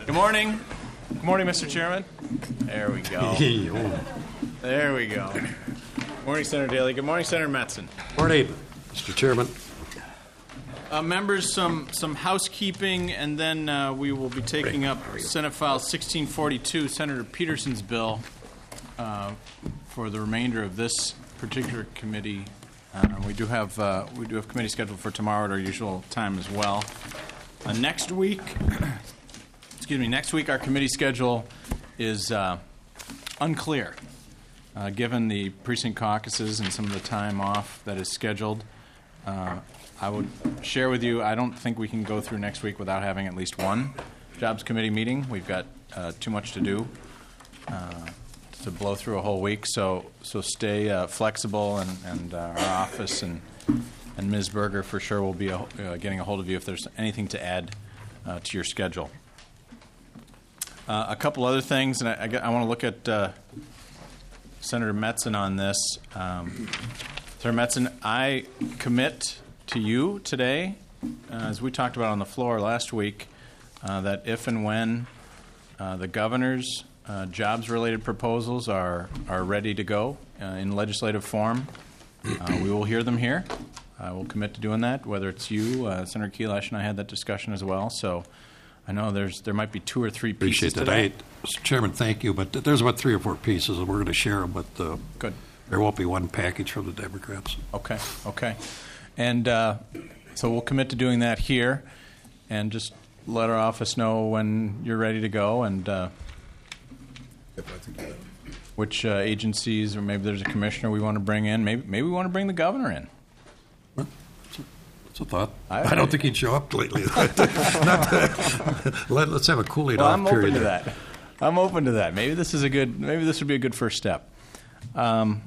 Good morning. Good morning, Mr. Chairman. There we go. There we go. Good morning, Senator Daly. Good morning, Senator Metzen. Morning, Mr. Chairman. Members, some housekeeping, and then we will be taking up Senate File 1642, Senator Peterson's bill, for the remainder of this particular committee. We do have committee scheduled for tomorrow at our usual time as well. Next week, our committee schedule is unclear, given the precinct caucuses and some of the time off that is scheduled. I would share with you, I don't think we can go through next week without having at least one Jobs Committee meeting. We've got too much to do to blow through a whole week, so stay flexible, and our office and Ms. Berger for sure will be getting a hold of you if there's anything to add to your schedule. A couple other things, and I want to look at Senator Metzen on this. Senator Metzen, I commit to you today, as we talked about on the floor last week, that if and when the governor's jobs-related proposals are ready to go in legislative form, we will hear them here. I will commit to doing that, whether it's you, Senator Kelash and I had that discussion as well. So I know there might be 2 or 3 pieces Appreciate that. Mr. Chairman, thank you. But there's about 3 or 4 pieces, and we're going to share them. But good. There won't be one package from the Democrats. Okay. And so we'll commit to doing that here, and just let our office know when you're ready to go, and which agencies, or maybe there's a commissioner we want to bring in. Maybe we want to bring the governor in. Well, that's a thought. I don't think he'd show up lately. Let's have a cooling off I'm period. I'm open to that. Maybe this would be a good first step. And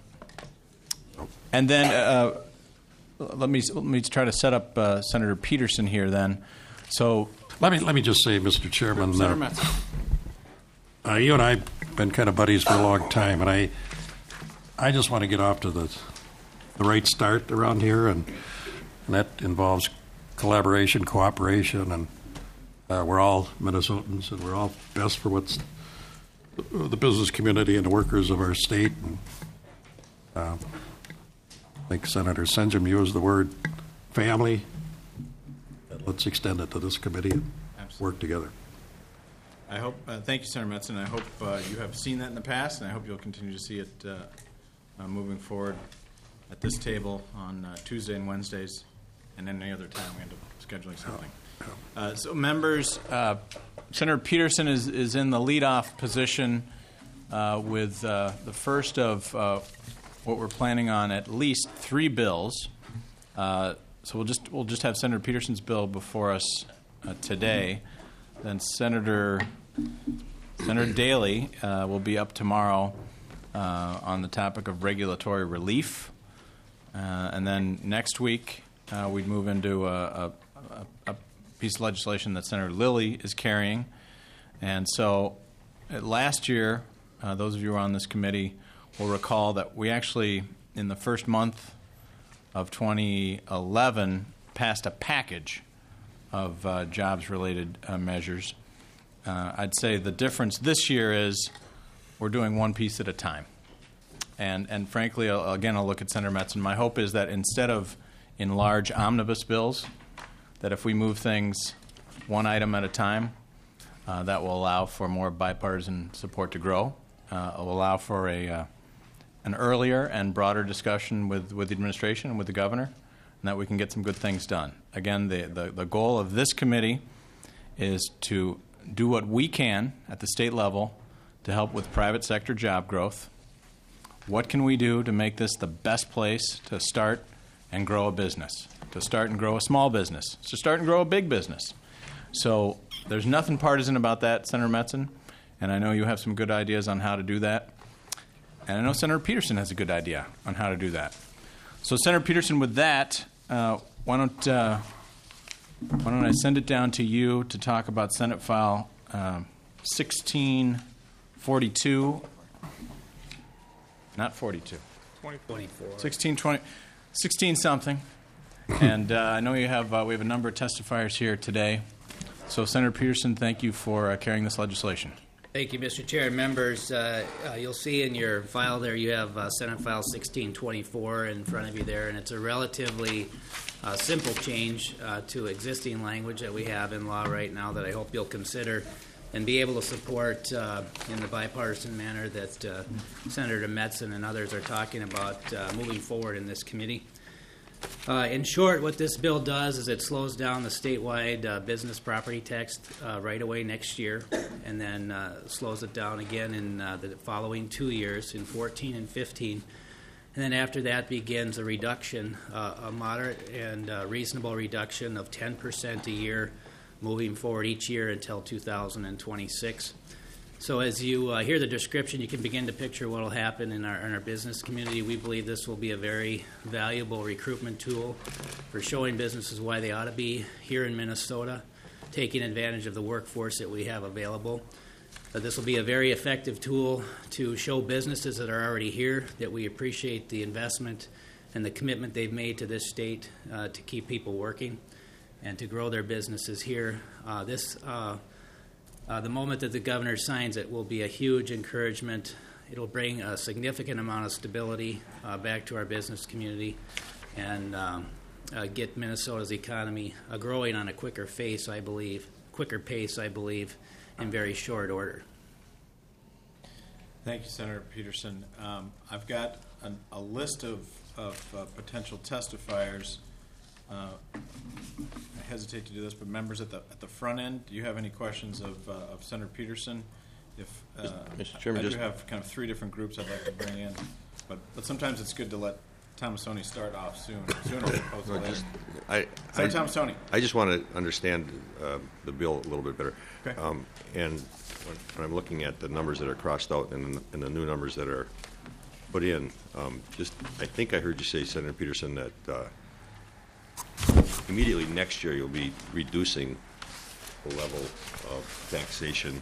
then let me try to set up Senator Peterson here. Then, so let me just say, Mr. Chairman, Senator Metzen. You and I've been kind of buddies for a long time, and I just want to get off to the right start around here, and that involves collaboration, cooperation, and we're all Minnesotans, and we're all best for what's the business community and the workers of our state. And, I think Senator Senjum used the word family. Let's extend it to this committee and work together. I hope. Thank you, Senator Metzen. I hope you have seen that in the past, and I hope you'll continue to see it moving forward at this table on Tuesday and Wednesdays, and any other time we end up scheduling something. So, members, Senator Peterson is in the leadoff position with the first of what we're planning on, at least 3 bills. So we'll just have Senator Peterson's bill before us today. Then Senator Daly will be up tomorrow on the topic of regulatory relief, and then next week we'd move into a piece of legislation that Senator Lilly is carrying. And so last year, those of you who are on this committee will recall that we actually, in the first month of 2011, passed a package of jobs-related measures. I'd say the difference this year is we're doing one piece at a time. And frankly, again, I'll look at Senator Metzen. My hope is that instead of in large omnibus bills, that if we move things one item at a time, that will allow for more bipartisan support to grow. It will allow for an earlier and broader discussion with the administration and with the governor, and that we can get some good things done. Again, the goal of this committee is to do what we can at the state level to help with private sector job growth. What can we do to make this the best place to start and grow a business, to start and grow a small business, to start and grow a big business? So there's nothing partisan about that, Senator Metzen, and I know you have some good ideas on how to do that. And I know Senator Peterson has a good idea on how to do that. So, Senator Peterson, with that, why don't I send it down to you to talk about Senate File 1642, not 42, 1620, 16 something. And I know we have a number of testifiers here today. So, Senator Peterson, thank you for carrying this legislation. Thank you, Mr. Chair and members. You'll see in your file there you have Senate File 1624 in front of you there, and it's a relatively simple change to existing language that we have in law right now that I hope you'll consider and be able to support in the bipartisan manner that Senator Metzen and others are talking about moving forward in this committee. In short, what this bill does is it slows down the statewide business property tax right away next year, and then slows it down again in the following 2 years, in 14 and 15. And then after that begins a reduction, a moderate and reasonable reduction of 10% a year, moving forward each year until 2026. So as you hear the description, you can begin to picture what will happen in our business community. We believe this will be a very valuable recruitment tool for showing businesses why they ought to be here in Minnesota, taking advantage of the workforce that we have available. This will be a very effective tool to show businesses that are already here that we appreciate the investment and the commitment they've made to this state to keep people working and to grow their businesses here. The moment that the governor signs it will be a huge encouragement. It'll bring a significant amount of stability back to our business community and get Minnesota's economy growing on a quicker pace, I believe, in very short order. Thank you, Senator Peterson. I've got a list of potential testifiers. I hesitate to do this, but members at the front end, do you have any questions of Senator Peterson? If Mr. Chairman, I do have kind of 3 different groups I'd like to bring in, but sometimes it's good to let Tomassoni start off sooner as opposed to later. Senator Tomassoni. I just want to understand the bill a little bit better. Okay. And when I'm looking at the numbers that are crossed out and the new numbers that are put in, I think I heard you say, Senator Peterson, that immediately next year you'll be reducing the level of taxation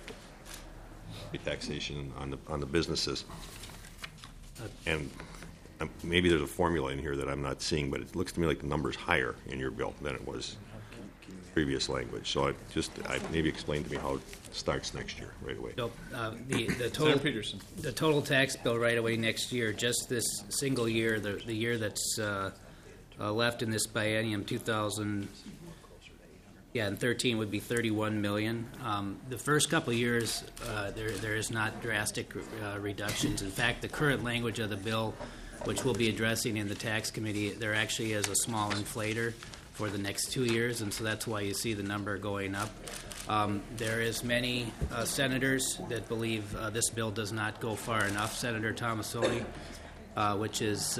on the businesses. And maybe there's a formula in here that I'm not seeing, but it looks to me like the number's higher in your bill than it was previous language. So maybe explain to me how it starts next year right away. So, the Senator Peterson. The total tax bill right away next year, just this single year, the year that's left in this biennium, 2013 would be $31 million. The first couple of years, there is not drastic reductions. In fact, the current language of the bill, which we'll be addressing in the tax committee, there actually is a small inflator for the next 2 years, and so that's why you see the number going up. There is many senators that believe this bill does not go far enough. Senator Tomassoni, which is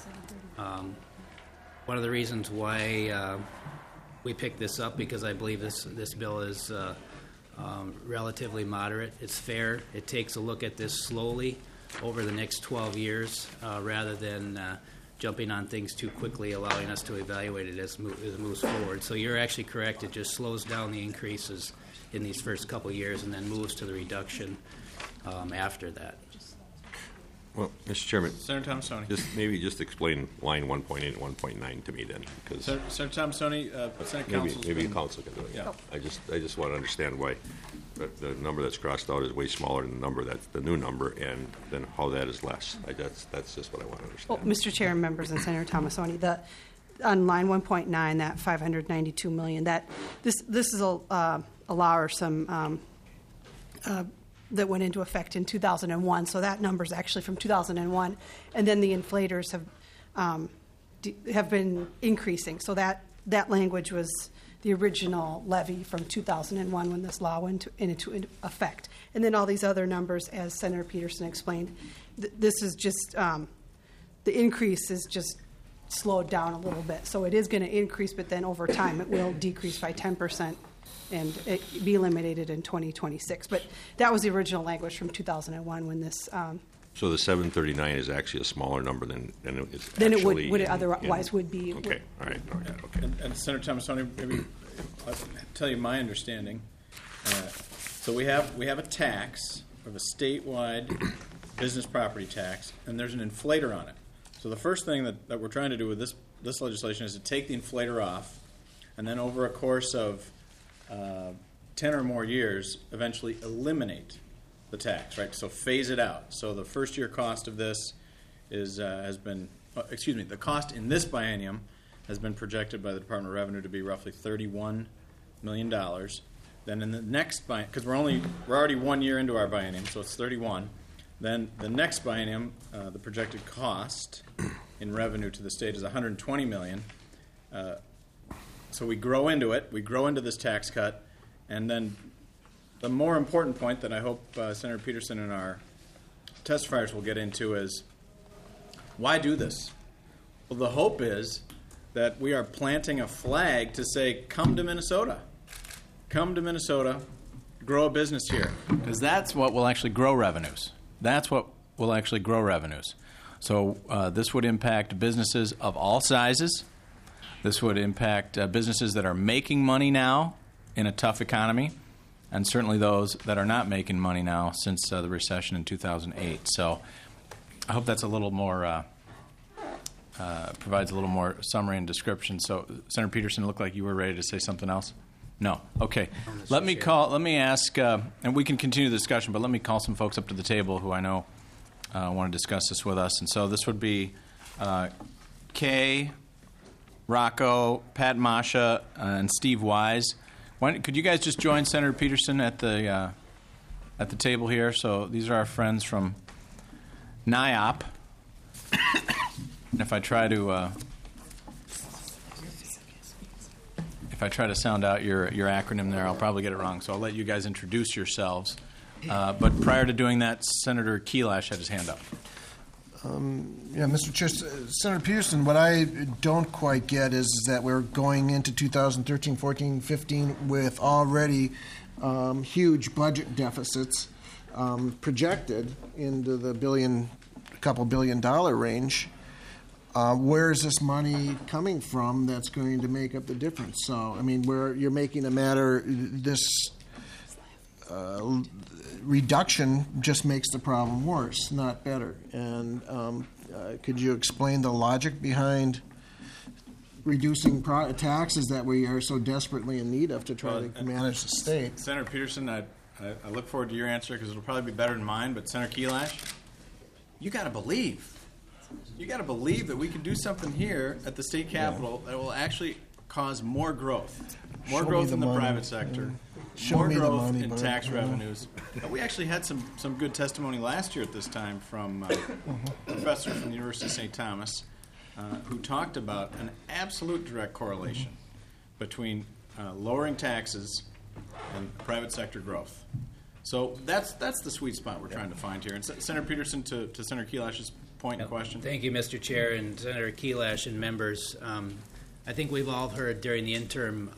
one of the reasons why we picked this up, because I believe this bill is relatively moderate. It's fair. It takes a look at this slowly over the next 12 years rather than jumping on things too quickly, allowing us to evaluate it as it moves forward. So you're actually correct. It just slows down the increases in these first couple years and then moves to the reduction after that. Well, Mr. Chairman, Senator Tomassoni. Just explain line 1.8 and 1.9 to me then, because Senator Tomassoni, Senate Council. maybe the council can do it. Yeah. I just want to understand why the number that's crossed out is way smaller than the number that's the new number, and then how that is less. That's just what I want to understand. Well, Mr. Chair and members and Senator Tomassoni, on line 1.9, that $592 million, this is allow some that went into effect in 2001. So that number is actually from 2001, and then the inflators have been increasing. So that language was the original levy from 2001 when this law went into effect, and then all these other numbers, as Senator Peterson explained, this is just the increase is just slowed down a little bit. So it is going to increase, but then over time it will decrease by 10%. And it be eliminated in 2026. But that was the original language from 2001 when this. So the 739 is actually a smaller number than it is. Than it actually would otherwise would be. Okay, all right, okay. And Senator Tomassoni, maybe I'll tell you my understanding. So we have a tax, we have a statewide business property tax, and there's an inflator on it. So the first thing that we're trying to do with this legislation is to take the inflator off, and then over a course of 10 or more years, eventually eliminate the tax, right? So phase it out. So the first year cost of this the cost in this biennium has been projected by the Department of Revenue to be roughly $31 million. Then in the next biennium, because we're already 1 year into our biennium, so it's 31. Then the next biennium, the projected cost in revenue to the state is $120 million. So we grow into it. We grow into this tax cut, and then the more important point that I hope Senator Peterson and our testifiers will get into is, why do this? Well, the hope is that we are planting a flag to say, come to Minnesota. Come to Minnesota, grow a business here. Because that's what will actually grow revenues. That's what will actually grow revenues. So this would impact businesses of all sizes. This would impact businesses that are making money now in a tough economy, and certainly those that are not making money now since the recession in 2008. So I hope that's a little more, provides a little more summary and description. So, Senator Peterson, it looked like you were ready to say something else? No. Okay. Let me ask, and we can continue the discussion, but let me call some folks up to the table who I know want to discuss this with us. And so this would be Kay, Rocco, Pat Masha, and Steve Wise. Could you guys just join Senator Peterson at the table here? So these are our friends from NIOP. And if I try to sound out your acronym there, I'll probably get it wrong. So I'll let you guys introduce yourselves. But prior to doing that, Senator Kelash had his hand up. Mr. Chair, Senator Peterson, what I don't quite get is that we're going into 2013, 14, 15 with already huge budget deficits projected into the couple billion dollar range. Where is this money coming from that's going to make up the difference? So, I mean, where you're making a matter, this reduction just makes the problem worse, not better. And could you explain the logic behind reducing taxes that we are so desperately in need of to try to manage the state? Senator Peterson, I look forward to your answer because it'll probably be better than mine. But Senator Kelash, you got to believe. You got to believe that we can do something here at the state capitol that will actually cause more growth. More growth in the private sector. More growth in tax revenues. We actually had some good testimony last year at this time from a professor from the University of St. Thomas who talked about an absolute direct correlation between lowering taxes and private sector growth. So that's the sweet spot we're trying to find here. And Senator Peterson, to Senator Kelash's point and question. Thank you, Mr. Chair, and Senator Kelash and members. I think we've all heard during the interim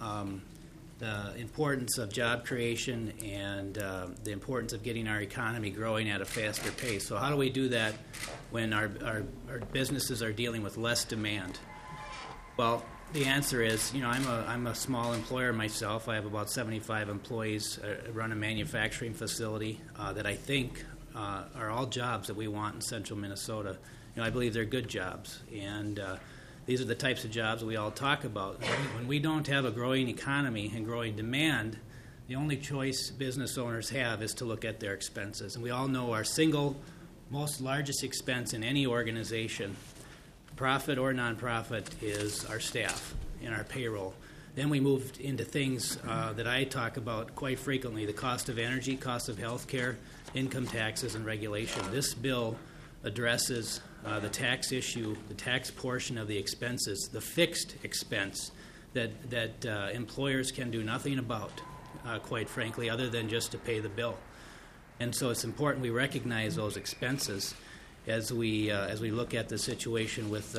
the importance of job creation and the importance of getting our economy growing at a faster pace. So how do we do that when our businesses are dealing with less demand? Well, the answer is, I'm a small employer myself. I have about 75 employees. I run a manufacturing facility that I think are all jobs that we want in central Minnesota. I believe they're good jobs, and these are the types of jobs that we all talk about. When we don't have a growing economy and growing demand, the only choice business owners have is to look at their expenses. And we all know our single most largest expense in any organization, profit or nonprofit, is our staff and our payroll. Then we moved into things that I talk about quite frequently: the cost of energy, cost of health care, income taxes, and regulation. This bill addresses the tax issue, the tax portion of the expenses, the fixed expense that employers can do nothing about, quite frankly, other than just to pay the bill. And so it's important we recognize those expenses as we look at the situation with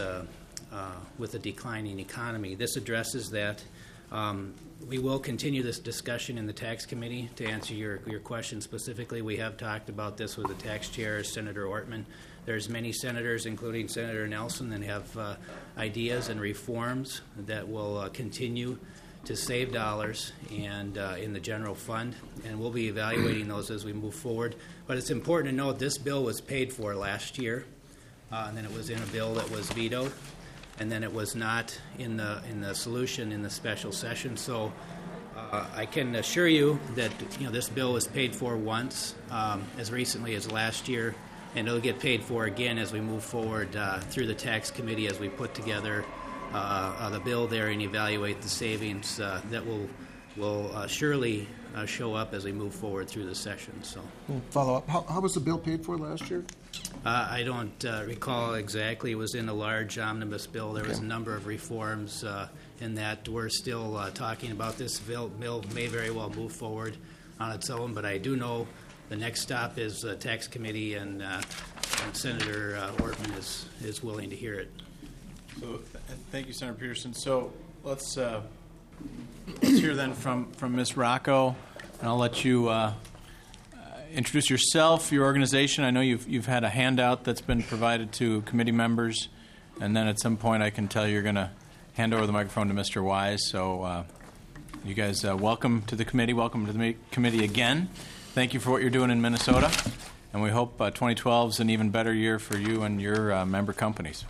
a declining economy. This addresses that. We will continue this discussion in the tax committee. To answer your question specifically, we have talked about this with the tax chair, Senator Ortman. There's many senators, including Senator Nelson, that have ideas and reforms that will continue to save dollars and in the general fund, and we'll be evaluating those as we move forward. But it's important to note this bill was paid for last year, and then it was in a bill that was vetoed, and then it was not in the solution in the special session. So I can assure you that this bill was paid for once as recently as last year, and it'll get paid for again as we move forward through the tax committee as we put together the bill there and evaluate the savings that will surely show up as we move forward through the session. So, Follow up. How was the bill paid for last year? I don't recall exactly. It was in a large omnibus bill. There was a number of reforms in that. We're still talking about this bill. May very well move forward on its own, but I do know the next stop is the tax committee, and Senator Ortman is willing to hear it. So, thank you, Senator Peterson. So let's hear then from Ms. Rocco, and I'll let you introduce yourself, your organization. I know you've had a handout that's been provided to committee members, and then at some point I can tell you're going to hand over the microphone to Mr. Wise. So you guys, welcome to the committee. Welcome to the committee again. Thank you for what you're doing in Minnesota, and we hope 2012 is an even better year for you and your member companies.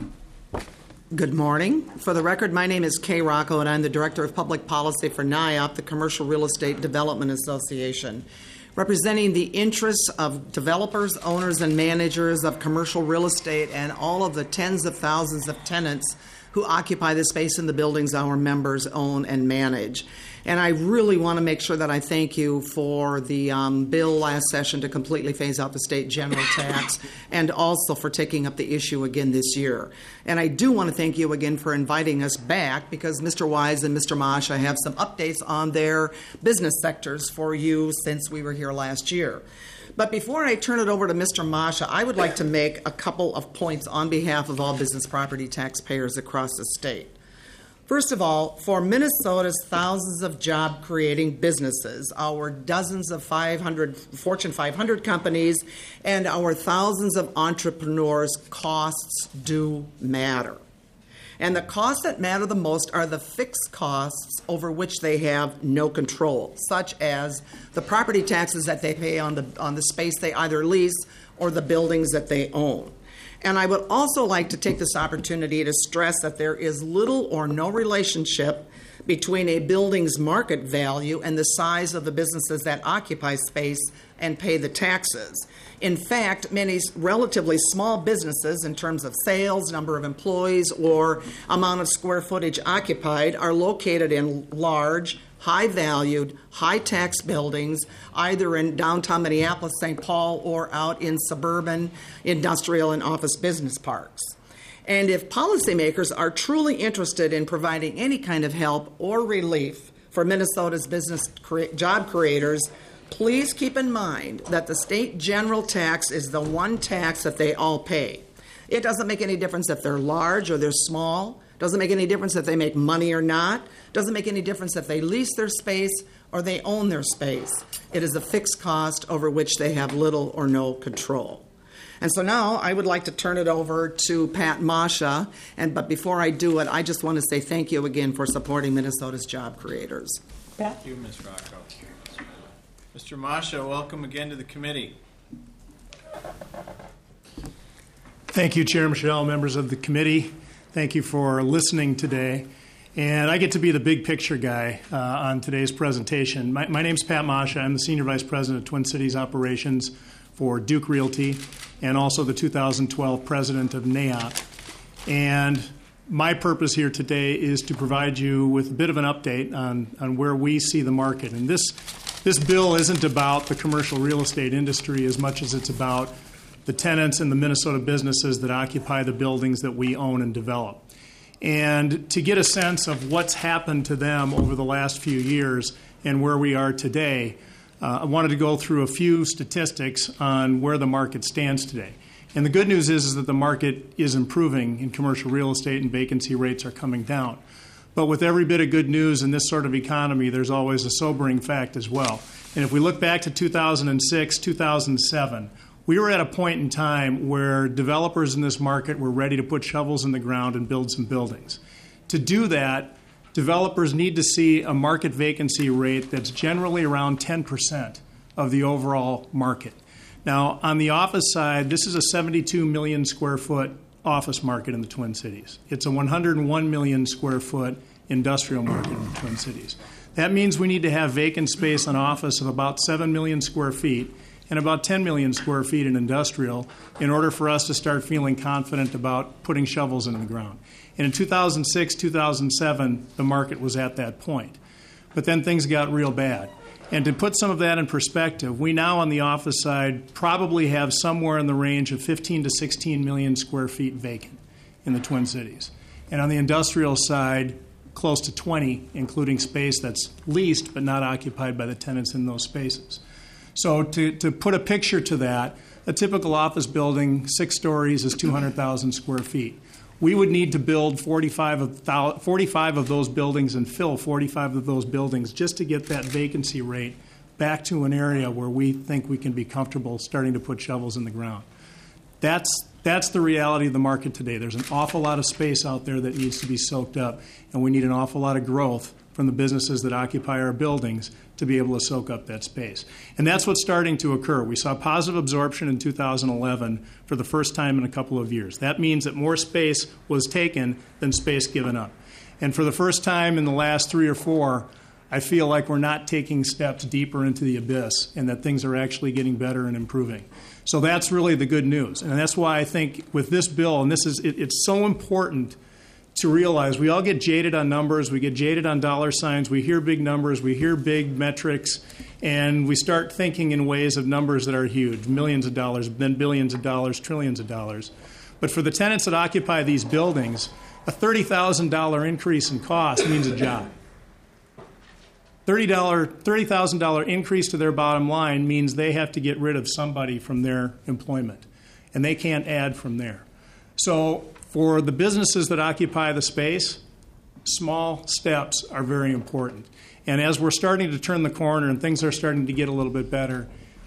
Good morning. For the record, my name is Kay Rocco, and I'm the Director of Public Policy for NIOP, the Commercial Real Estate Development Association, representing the interests of developers, owners, and managers of commercial real estate and all of the tens of thousands of tenants who occupy the space in the buildings our members own and manage. And I really want to make sure that I thank you for the bill last session to completely phase out the state general tax, and also for taking up the issue again this year. And I do want to thank you again for inviting us back, because Mr. Wise and Mr. Masha have some updates on their business sectors for you since we were here last year. But before I turn it over to Mr. Masha, I would like to make a couple of points on behalf of all business property taxpayers across the state. First of all, for Minnesota's thousands of job-creating businesses, our dozens of Fortune 500 companies, and our thousands of entrepreneurs, costs do matter. And the costs that matter the most are the fixed costs over which they have no control, such as the property taxes that they pay on the space they either lease or the buildings that they own. And I would also like to take this opportunity to stress that there is little or no relationship between a building's market value and the size of the businesses that occupy space and pay the taxes. In fact, many relatively small businesses, in terms of sales, number of employees, or amount of square footage occupied, are located in large, high-valued, high-tax buildings, either in downtown Minneapolis, St. Paul, or out in suburban industrial and office business parks. And if policymakers are truly interested in providing any kind of help or relief for Minnesota's job creators, please keep in mind that the state general tax is the one tax that they all pay. It doesn't make any difference if they're large or they're small. Doesn't make any difference if they make money or not. Doesn't make any difference if they lease their space or they own their space. It is a fixed cost over which they have little or no control. And so now I would like to turn it over to Pat Masha. But before I do it, I just want to say thank you again for supporting Minnesota's job creators. Pat? Thank you, Ms. Rocco. Mr. Masha, welcome again to the committee. Thank you, Chair Michelle, members of the committee. Thank you for listening today. And I get to be the big picture guy on today's presentation. My name's Pat Masha. I'm the Senior Vice President of Twin Cities Operations for Duke Realty, and also the 2012 President of NAIOP. And my purpose here today is to provide you with a bit of an update on where we see the market. And this bill isn't about the commercial real estate industry as much as it's about the tenants and the Minnesota businesses that occupy the buildings that we own and develop. And to get a sense of what's happened to them over the last few years and where we are today, I wanted to go through a few statistics on where the market stands today. And the good news is that the market is improving in commercial real estate and vacancy rates are coming down. But with every bit of good news in this sort of economy, there's always a sobering fact as well. And if we look back to 2006, 2007, we were at a point in time where developers in this market were ready to put shovels in the ground and build some buildings. To do that, developers need to see a market vacancy rate that's generally around 10% of the overall market. Now, on the office side, this is a 72 million square foot office market in the Twin Cities. It's a 101 million square foot industrial market in the Twin Cities. That means we need to have vacant space on office of about 7 million square feet and about 10 million square feet in industrial in order for us to start feeling confident about putting shovels in the ground. And in 2006, 2007, the market was at that point. But then things got real bad. And to put some of that in perspective, we now on the office side probably have somewhere in the range of 15 to 16 million square feet vacant in the Twin Cities. And on the industrial side, close to 20, including space that's leased but not occupied by the tenants in those spaces. So to put a picture to that, a typical office building, 6 stories, is 200,000 square feet. We would need to build 45 of those buildings and fill 45 of those buildings just to get that vacancy rate back to an area where we think we can be comfortable starting to put shovels in the ground. That's the reality of the market today. There's an awful lot of space out there that needs to be soaked up, and we need an awful lot of growth from the businesses that occupy our buildings to be able to soak up that space. And that's what's starting to occur. We saw positive absorption in 2011 for the first time in a couple of years. That means that more space was taken than space given up. And for the first time in the last 3 or 4, I feel like we're not taking steps deeper into the abyss and that things are actually getting better and improving. So that's really the good news. And that's why I think with this bill, and it's so important to realize we all get jaded on numbers, we get jaded on dollar signs, we hear big numbers, we hear big metrics, and we start thinking in ways of numbers that are huge, millions of dollars, then billions of dollars, trillions of dollars. But for the tenants that occupy these buildings, a $30,000 increase in cost means a job. $30,000 increase to their bottom line means they have to get rid of somebody from their employment, and they can't add from there. So for the businesses that occupy the space, small steps are very important. And as we're starting to turn the corner and things are starting to get a little bit better,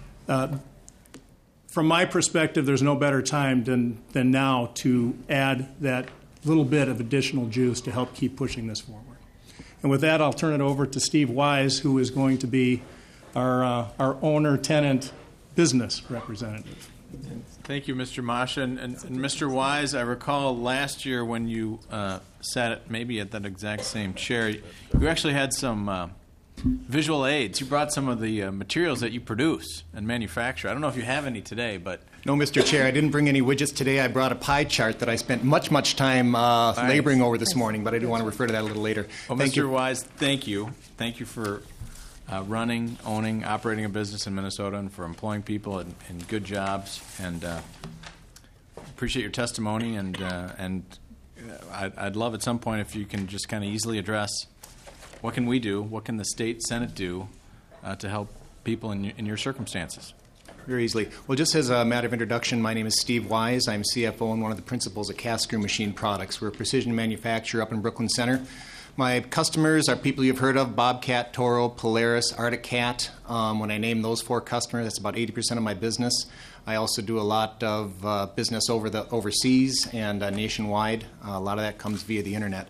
from my perspective, there's no better time than now to add that little bit of additional juice to help keep pushing this forward. And with that, I'll turn it over to Steve Wise, who is going to be our owner-tenant business representative. Thank you, Mr. Masha. And Mr. Wise, I recall last year when you sat maybe at that exact same chair, you actually had some visual aids. You brought some of the materials that you produce and manufacture. I don't know if you have any today, but... No, Mr. Chair, I didn't bring any widgets today. I brought a pie chart that I spent much time laboring over this morning, but I do want to refer to that a little later. Well, Mr. Wise, thank you. Thank you for running, owning, operating a business in Minnesota and for employing people in good jobs. And appreciate your testimony. And I'd love at some point if you can just kind of easily address what can we do, what can the state Senate do to help people in your circumstances. Very easily. Well, just as a matter of introduction, my name is Steve Wise. I'm CFO and one of the principals at Cast Screw Machine Products. We're a precision manufacturer up in Brooklyn Center. My customers are people you've heard of: Bobcat, Toro, Polaris, Arctic Cat. When I name those 4 customers, that's about 80% of my business. I also do a lot of business overseas and nationwide. A lot of that comes via the internet.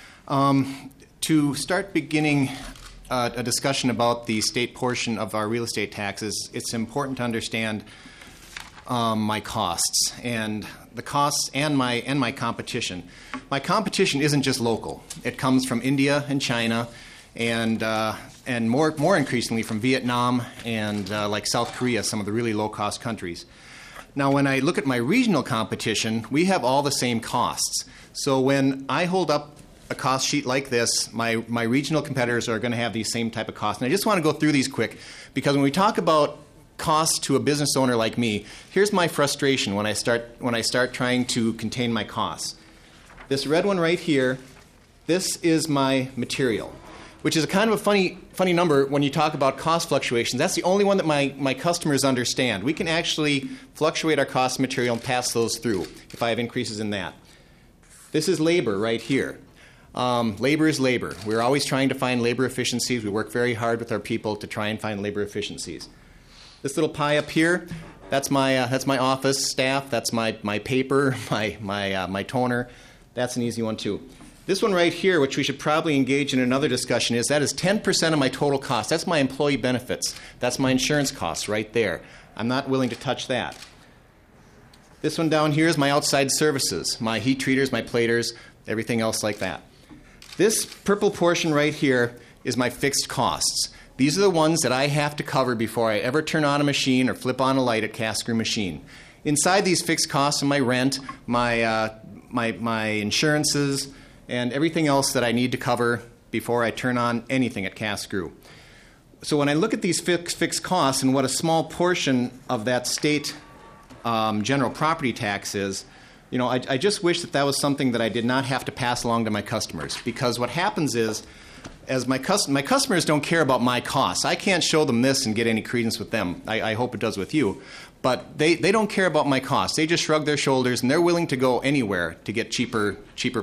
To start beginning a discussion about the state portion of our real estate taxes, it's important to understand my costs and the costs and my competition. My competition isn't just local. It comes from India and China, and more increasingly from Vietnam and like South Korea, some of the really low-cost countries. Now, when I look at my regional competition, we have all the same costs. So when I hold up a cost sheet like this, my regional competitors are going to have these same type of costs. And I just want to go through these quick, because when we talk about costs to a business owner like me, here's my frustration when I start trying to contain my costs. This red one right here, this is my material, which is a kind of a funny number when you talk about cost fluctuations. That's the only one that my customers understand. We can actually fluctuate our cost of material and pass those through if I have increases in that. This is labor right here. Labor is labor. We're always trying to find labor efficiencies. We work very hard with our people to try and find labor efficiencies. This little pie up here, that's my office staff. That's my paper, my toner. That's an easy one too. This one right here, which we should probably engage in another discussion, is 10% of my total cost. That's my employee benefits. That's my insurance costs right there. I'm not willing to touch that. This one down here is my outside services, my heat treaters, my platers, everything else like that. This purple portion right here is my fixed costs. These are the ones that I have to cover before I ever turn on a machine or flip on a light at Cast Screw Machine. Inside these fixed costs are my rent, my insurances, and everything else that I need to cover before I turn on anything at Cast Screw. So when I look at these fixed costs and what a small portion of that state general property tax is, I just wish that was something that I did not have to pass along to my customers. Because what happens is, as my customers don't care about my costs. I can't show them this and get any credence with them. I hope it does with you. But they don't care about my costs. They just shrug their shoulders, and they're willing to go anywhere to get cheaper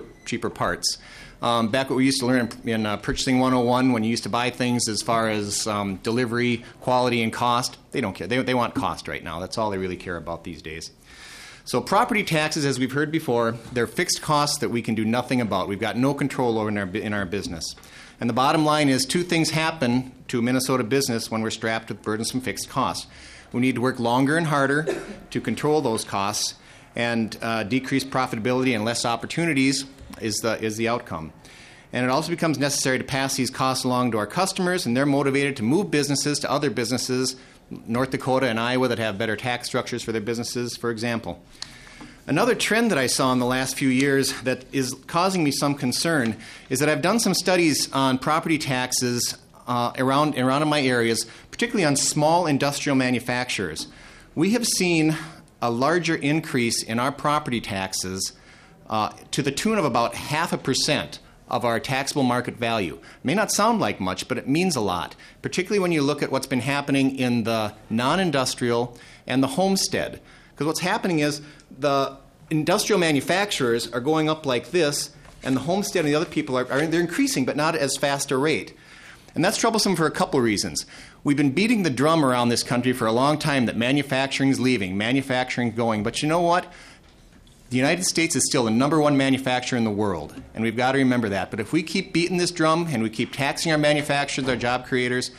parts. Back what we used to learn in Purchasing 101, when you used to buy things as far as delivery, quality, and cost, they don't care. They want cost right now. That's all they really care about these days. So property taxes, as we've heard before, they're fixed costs that we can do nothing about. We've got no control over in our business. And the bottom line is two things happen to a Minnesota business when we're strapped with burdensome fixed costs. We need to work longer and harder to control those costs, and decreased profitability and less opportunities is the outcome. And it also becomes necessary to pass these costs along to our customers, and they're motivated to move businesses to other businesses, North Dakota and Iowa, that have better tax structures for their businesses, for example. Another trend that I saw in the last few years that is causing me some concern is that I've done some studies on property taxes around in my areas, particularly on small industrial manufacturers. We have seen a larger increase in our property taxes to the tune of about 0.5% of our taxable market value. It may not sound like much, but it means a lot, particularly when you look at what's been happening in the non-industrial and the homestead. Because what's happening is the industrial manufacturers are going up like this, and the homestead and the other people they're increasing, but not at as fast a rate. And that's troublesome for a couple of reasons. We've been beating the drum around this country for a long time that manufacturing's leaving, manufacturing's going. But you know what? The United States is still the number one manufacturer in the world, and we've got to remember that. But if we keep beating this drum and we keep taxing our manufacturers, our job creators,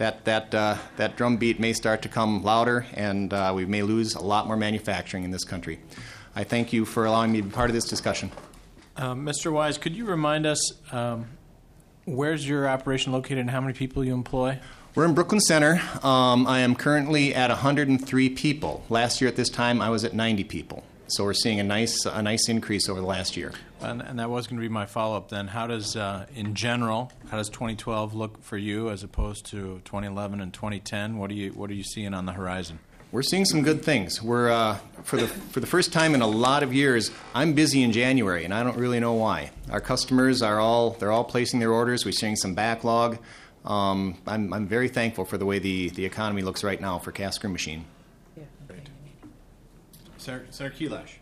that drum beat may start to come louder, and we may lose a lot more manufacturing in this country. I thank you for allowing me to be part of this discussion. Mr. Wise, could you remind us where's your operation located and how many people you employ? We're in Brooklyn Center. I am currently at 103 people. Last year at this time, I was at 90 people. So we're seeing a nice increase over the last year. And that was going to be my follow-up then. How does, in general, 2012 look for you as opposed to 2011 and 2010? What are you seeing on the horizon? We're seeing some good things. We're for the first time in a lot of years, I'm busy in January, and I don't really know why. Our customers they're all placing their orders. We're seeing some backlog. I'm very thankful for the way the economy looks right now for Cast Screw Machine. Senator Kelash.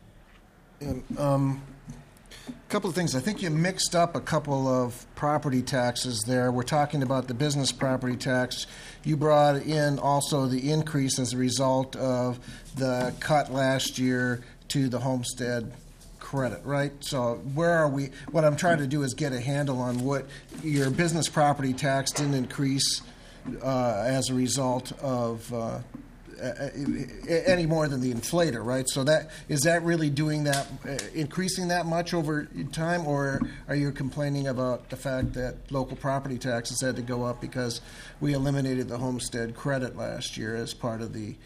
A couple of things. I think you mixed up a couple of property taxes there. We're talking about the business property tax. You brought in also the increase as a result of the cut last year to the homestead credit, right? So where are we? What I'm trying to do is get a handle on what your business property tax didn't increase as a result of any more than the inflator, right? So is that really doing that, increasing that much over time, or are you complaining about the fact that local property taxes had to go up because we eliminated the homestead credit last year as part of the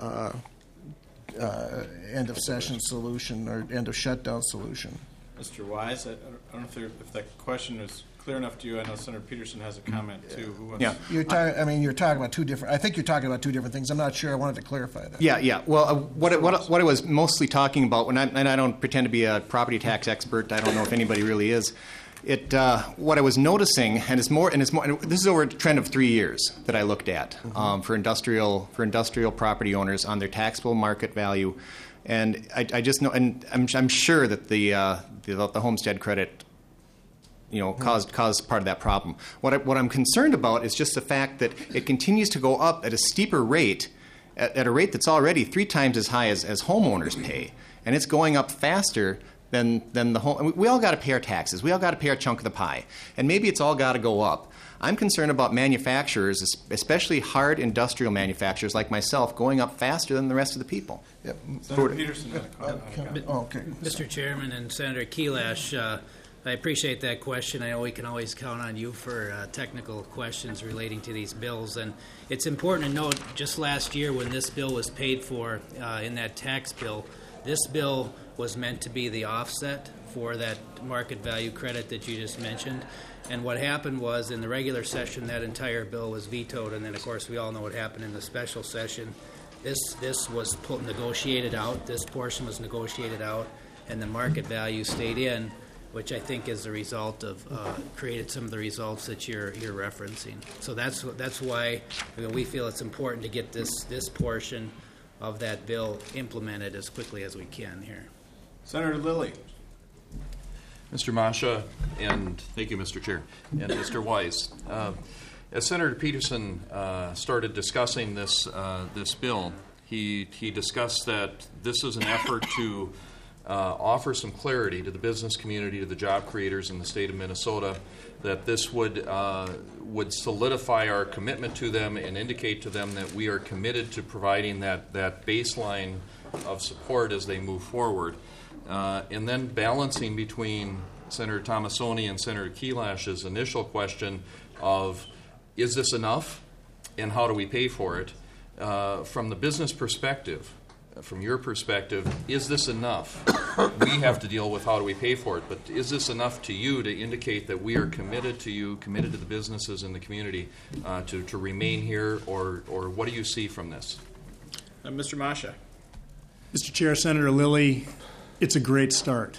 end of session solution or end of shutdown solution? Mr. Wise, I don't know if that question is clear enough to you. I know Senator Peterson has a comment too. Who wants you're talking about two different. I think you're talking about two different things. I'm not sure. I wanted to clarify that. Yeah. Well, what I was mostly talking about, and I don't pretend to be a property tax expert. I don't know if anybody really is. What I was noticing, and it's more. This is over a trend of 3 years that I looked at for industrial property owners on their taxable market value, and I just know, and I'm sure that the homestead credit, caused part of that problem. What I'm concerned about is just the fact that it continues to go up at a steeper rate, at a rate that's already 3 times as high as homeowners pay, and it's going up faster than the home. We all got to pay our taxes. We all got to pay our chunk of the pie, and maybe it's all got to go up. I'm concerned about manufacturers, especially hard industrial manufacturers like myself, going up faster than the rest of the people. Senator Peterson had a comment. Okay. Mr. Chairman and Senator Kelash, I appreciate that question. I know we can always count on you for technical questions relating to these bills. And it's important to note, just last year when this bill was paid for in that tax bill, this bill was meant to be the offset for that market value credit that you just mentioned. And what happened was in the regular session, that entire bill was vetoed. And then, of course, we all know what happened in the special session. This was negotiated out. This portion was negotiated out, and the market value stayed in, which I think is the result of created some of the results that you're referencing. So that's why we feel it's important to get this portion of that bill implemented as quickly as we can here. Senator Lilly. Mr. Masha, and thank you, Mr. Chair, and Mr. Wise. As Senator Peterson started discussing this bill, he discussed that this is an effort to offer some clarity to the business community, to the job creators in the state of Minnesota, that this would solidify our commitment to them and indicate to them that we are committed to providing that baseline of support as they move forward. And then balancing between Senator Tomassoni and Senator Kelash's initial question of, is this enough and how do we pay for it? From the business perspective, from your perspective, is this enough? We have to deal with how do we pay for it, but is this enough to you to indicate that we are committed to you, committed to the businesses in the community to remain here, or what do you see from this? Mr. Masha. Mr. Chair, Senator Lilly, it's a great start.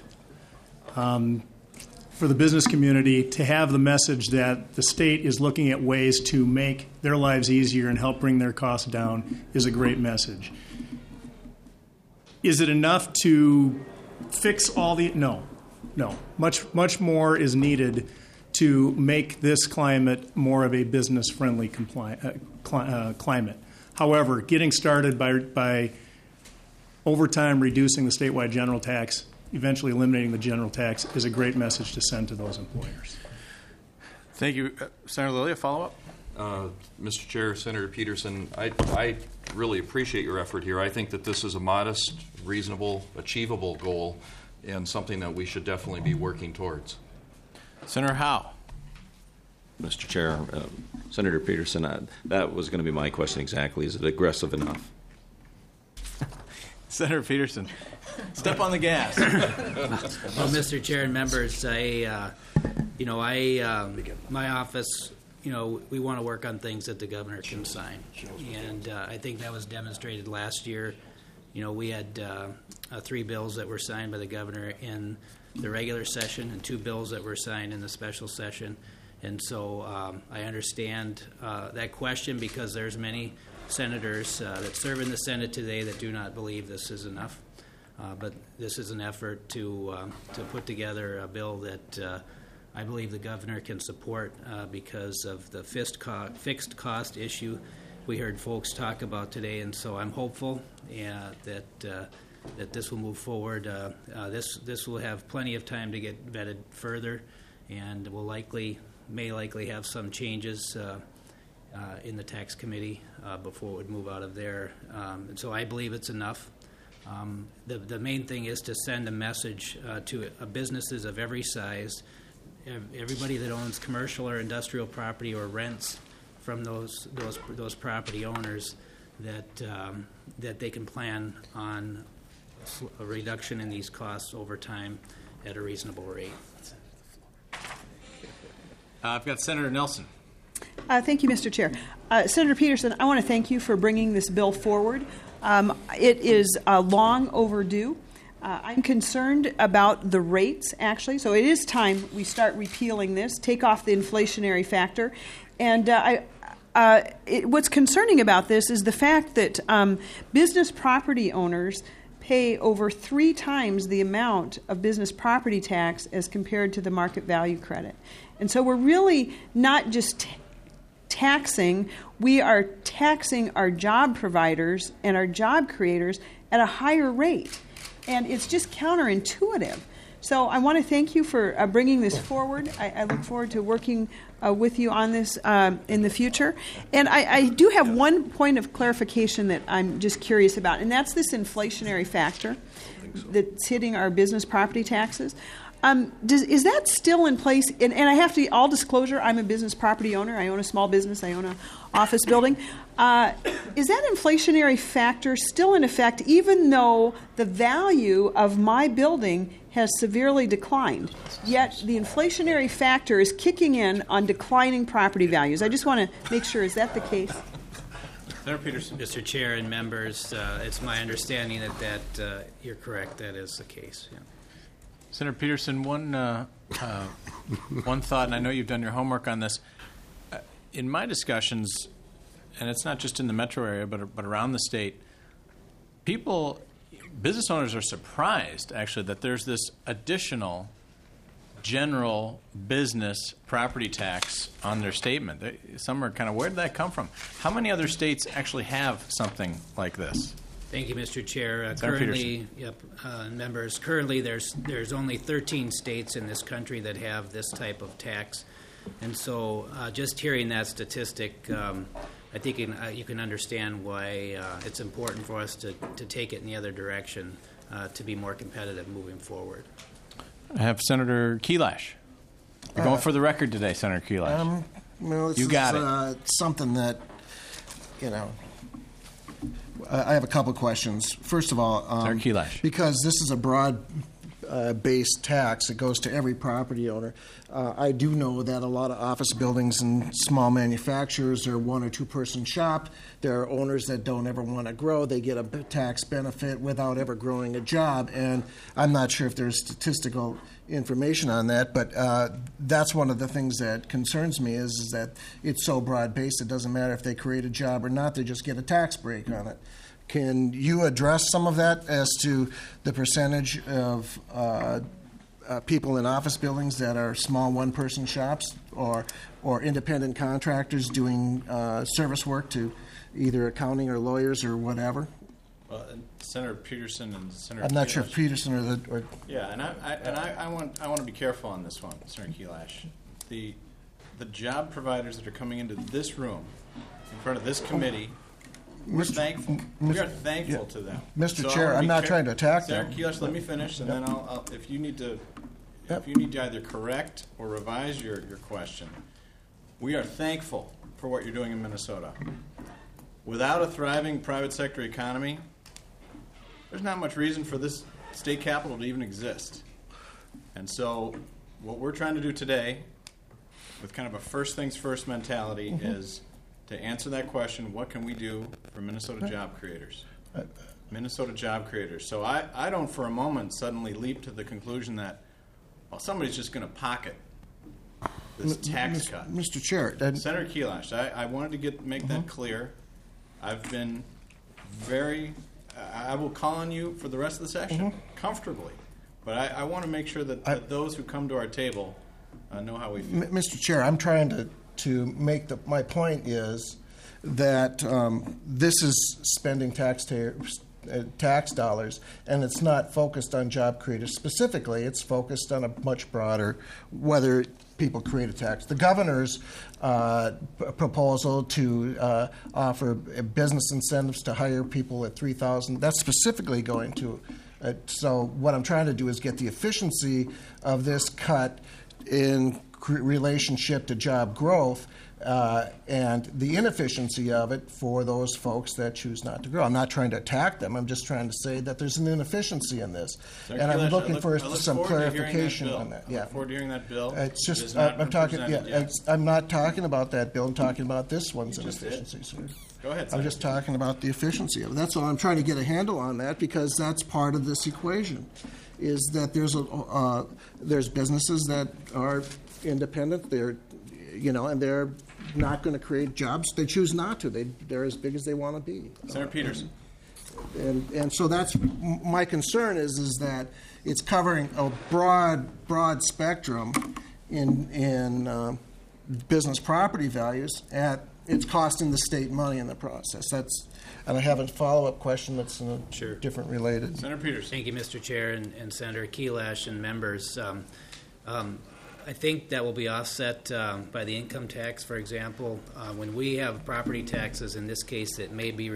For the business community to have the message that the state is looking at ways to make their lives easier and help bring their costs down is a great message. Is it enough to fix all the... No. Much more is needed to make this climate more of a business-friendly climate. However, getting started by over time reducing the statewide general tax, eventually eliminating the general tax, is a great message to send to those employers. Thank you. Senator Lilly, a follow-up? Mr. Chair, Senator Peterson, I really appreciate your effort here. I think that this is a modest, reasonable, achievable goal and something that we should definitely be working towards. Senator Howe. Mr. Chair, Senator Peterson, that was going to be my question exactly. Is it aggressive enough? Senator Peterson, step on the gas. Well, Mr. Chair and members, my office, we want to work on things that the governor can sign, and I think that was demonstrated last year. We had 3 bills that were signed by the governor in the regular session and 2 bills that were signed in the special session, and so I understand that question because there's many senators that serve in the Senate today that do not believe this is enough. But this is an effort to put together a bill that I believe the governor can support because of the fixed cost issue we heard folks talk about today. And so I'm hopeful that this will move forward. This will have plenty of time to get vetted further, and may likely have some changes in the tax committee before it would move out of there. And so I believe it's enough. The main thing is to send a message to businesses of every size, everybody that owns commercial or industrial property or rents from those property owners, that they can plan on a reduction in these costs over time at a reasonable rate. I've got Senator Nelson. Thank you, Mr. Chair. Senator Peterson, I want to thank you for bringing this bill forward. It is long overdue. I'm concerned about the rates, actually. So it is time we start repealing this, take off the inflationary factor. And what's concerning about this is the fact that business property owners pay over 3 times the amount of business property tax as compared to the market value credit. And so we're really not just taxing, we are taxing our job providers and our job creators at a higher rate. And it's just counterintuitive. So I want to thank you for bringing this forward. I look forward to working with you on this in the future. And I do have one point of clarification that I'm just curious about, and that's this inflationary factor that's hitting our business property taxes. Is that still in place? And I have to, all disclosure, I'm a business property owner. I own a small business. I own an office building. Is that inflationary factor still in effect, even though the value of my building has severely declined? Yet the inflationary factor is kicking in on declining property values. I just want to make sure, is that the case? Senator Peterson. Mr. Chair and members, it's my understanding that you're correct. That is the case. Yeah. Senator Peterson, one thought, and I know you've done your homework on this. In my discussions, and it's not just in the metro area, but around the state, business owners are surprised, actually, that there's this additional general business property tax on their statement. Some are kind of, where did that come from? How many other states actually have something like this? Thank you, Mr. Chair. Senator Currently, members, currently there's only 13 states in this country that have this type of tax. And so just hearing that statistic, I think you can understand why it's important for us to take it in the other direction to be more competitive moving forward. I have Senator Kelash. You're going for the record today, Senator Kelash. You got it. Something that, I have a couple questions. First of all, Senator Kelash. Because this is a broad-based tax, it goes to every property owner. I do know that a lot of office buildings and small manufacturers are one or two person shop. There are owners that don't ever want to grow. They get a tax benefit without ever growing a job. And I'm not sure if there's statistical information on that, but that's one of the things that concerns me is that it's so broad-based. It doesn't matter if they create a job or not. They just get a tax break on it. Can you address some of that as to the percentage of people in office buildings that are small one-person shops or independent contractors doing service work to either accounting or lawyers or whatever? Well, Senator Peterson and Senator I'm not Kelash. sure if Peterson or Yeah, and I want to be careful on this one, Senator Kelash. The job providers that are coming into this room in front of this committee, we're thankful. We are thankful to them. Mr. So Chair, I'm not trying to attack them. Senator Kelash, let me finish, and then I'll if you need to either correct or revise your question. We are thankful for what you're doing in Minnesota. Without a thriving private sector economy, there's not much reason for this state capital to even exist. And so what we're trying to do today, with kind of a first things first mentality, is to answer that question, what can we do for Minnesota job creators? Minnesota job creators. So I don't for a moment suddenly leap to the conclusion that, well, somebody's just going to pocket this tax cut. Mr. Chair. Senator Kelash, I wanted to make that clear. I've been I will call on you for the rest of the session, comfortably. But I want to make sure that those who come to our table know how we feel. Mr. Chair, I'm trying to make my point is that this is spending tax dollars, and it's not focused on job creators specifically. It's focused on a much broader, whether people create a tax. The governor's proposal to offer business incentives to hire people at $3,000, that's specifically going to. So what I'm trying to do is get the efficiency of this cut in relationship to job growth and the inefficiency of it for those folks that choose not to grow. I'm not trying to attack them. I'm just trying to say that there's an inefficiency in this. Senator And I'm Kelash, looking for some clarification on that. I look forward to hearing that bill. It's just, I'm talking, I'm not talking about that bill. I'm talking about this one's You just inefficiency, sir. Go ahead, I'm Senator. just talking about the efficiency of it. That's all. I'm trying to get a handle on that because that's part of this equation, is that there's businesses that are independent. They're, and they're not going to create jobs. They choose not to. They're as big as they want to be. Senator Peterson. And so that's my concern is that it's covering a broad spectrum in business property values at it's costing the state money in the process. And I have a follow-up question that's different related. Senator Peterson. Thank you, Mr. Chair, and Senator Kelash and members. I think that will be offset by the income tax, for example. When we have property taxes, in this case, that may be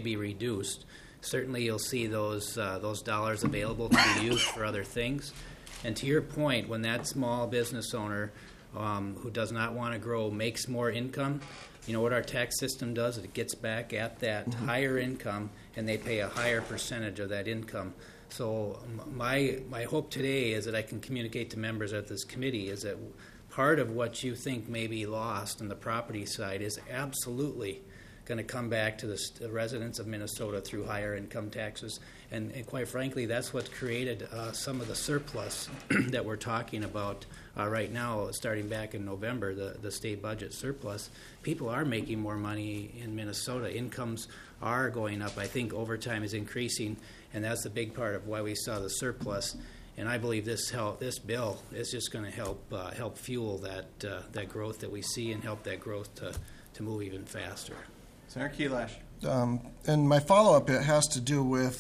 reduced. Certainly, you'll see those dollars available to be used for other things. And to your point, when that small business owner who does not want to grow makes more income, you know what our tax system does? It gets back at that higher income, and they pay a higher percentage of that income. So my hope today is that I can communicate to members of this committee is that part of what you think may be lost on the property side is absolutely going to come back to the residents of Minnesota through higher income taxes. And quite frankly, that's what created some of the surplus that we're talking about right now, starting back in November, the state budget surplus. People are making more money in Minnesota. Incomes are going up. I think overtime is increasing, and that's a big part of why we saw the surplus. And I believe this bill is just going to help fuel that growth that we see and help that growth to move even faster. Senator Kelash. And my follow-up has to do with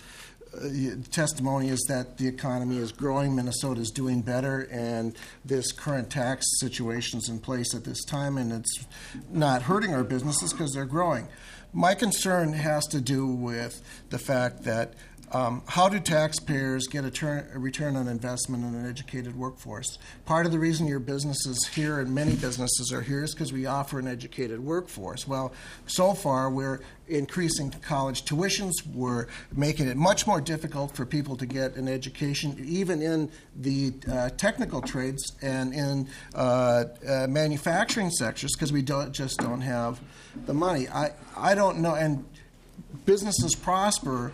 testimony is that the economy is growing, Minnesota is doing better, and this current tax situation is in place at this time, and it's not hurting our businesses because they're growing. My concern has to do with the fact that how do taxpayers get a return on investment in an educated workforce? Part of the reason your business is here and many businesses are here is because we offer an educated workforce. Well, so far we're increasing college tuitions. We're making it much more difficult for people to get an education, even in the technical trades and in manufacturing sectors, because we just don't have the money. I don't know, and businesses prosper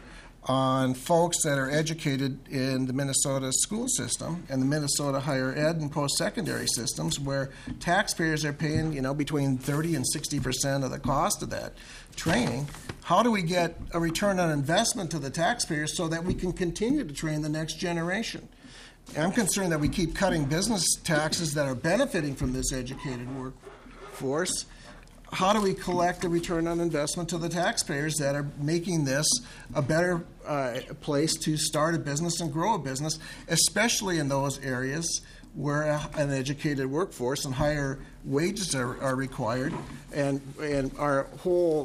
on folks that are educated in the Minnesota school system and the Minnesota higher ed and post-secondary systems, where taxpayers are paying, between 30 and 60% of the cost of that training. How do we get a return on investment to the taxpayers so that we can continue to train the next generation? I'm concerned that we keep cutting business taxes that are benefiting from this educated workforce. How do we collect a return on investment to the taxpayers that are making this a better place to start a business and grow a business, especially in those areas where an educated workforce and higher wages are required, and our whole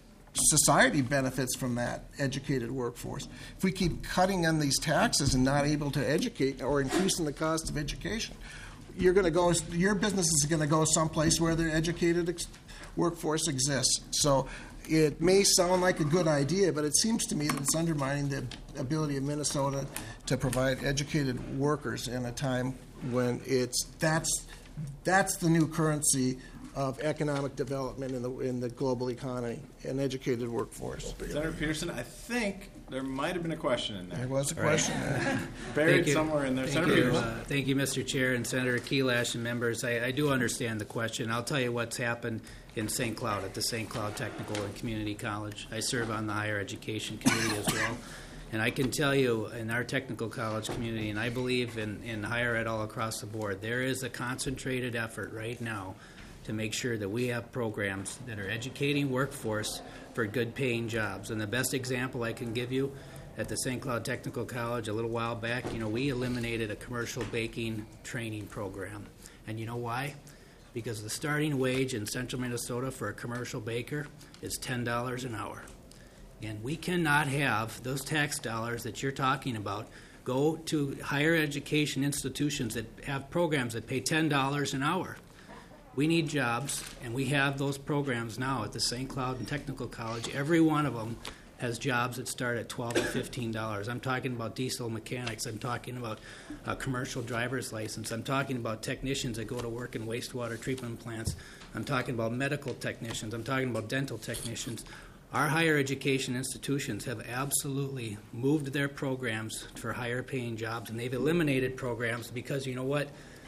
society benefits from that educated workforce. If we keep cutting on these taxes and not able to educate or increasing the cost of education, your business is going to go someplace where the educated workforce exists. So it may sound like a good idea, but it seems to me that it's undermining the ability of Minnesota to provide educated workers in a time when that's the new currency of economic development in the global economy, an educated workforce. Senator Peterson, I think there might have been a question in there. There was a question. Buried somewhere in there. Senator Peterson. Thank you, Mr. Chair, and Senator Kelash and members. I do understand the question. I'll tell you what's happened in St. Cloud at the St. Cloud Technical and Community College. I serve on the Higher Education Committee as well. And I can tell you in our technical college community, and I believe in higher ed all across the board, there is a concentrated effort right now to make sure that we have programs that are educating workforce for good paying jobs. And the best example I can give you, at the St. Cloud Technical College a little while back, we eliminated a commercial baking training program. And you know why? Because the starting wage in central Minnesota for a commercial baker is $10 an hour. And we cannot have those tax dollars that you're talking about go to higher education institutions that have programs that pay $10 an hour. We need jobs, and we have those programs now at the St. Cloud and Technical College. Every one of them has jobs that start at $12 or $15. I'm talking about diesel mechanics. I'm talking about a commercial driver's license. I'm talking about technicians that go to work in wastewater treatment plants. I'm talking about medical technicians. I'm talking about dental technicians. Our higher education institutions have absolutely moved their programs for higher paying jobs, and they've eliminated programs because you know what?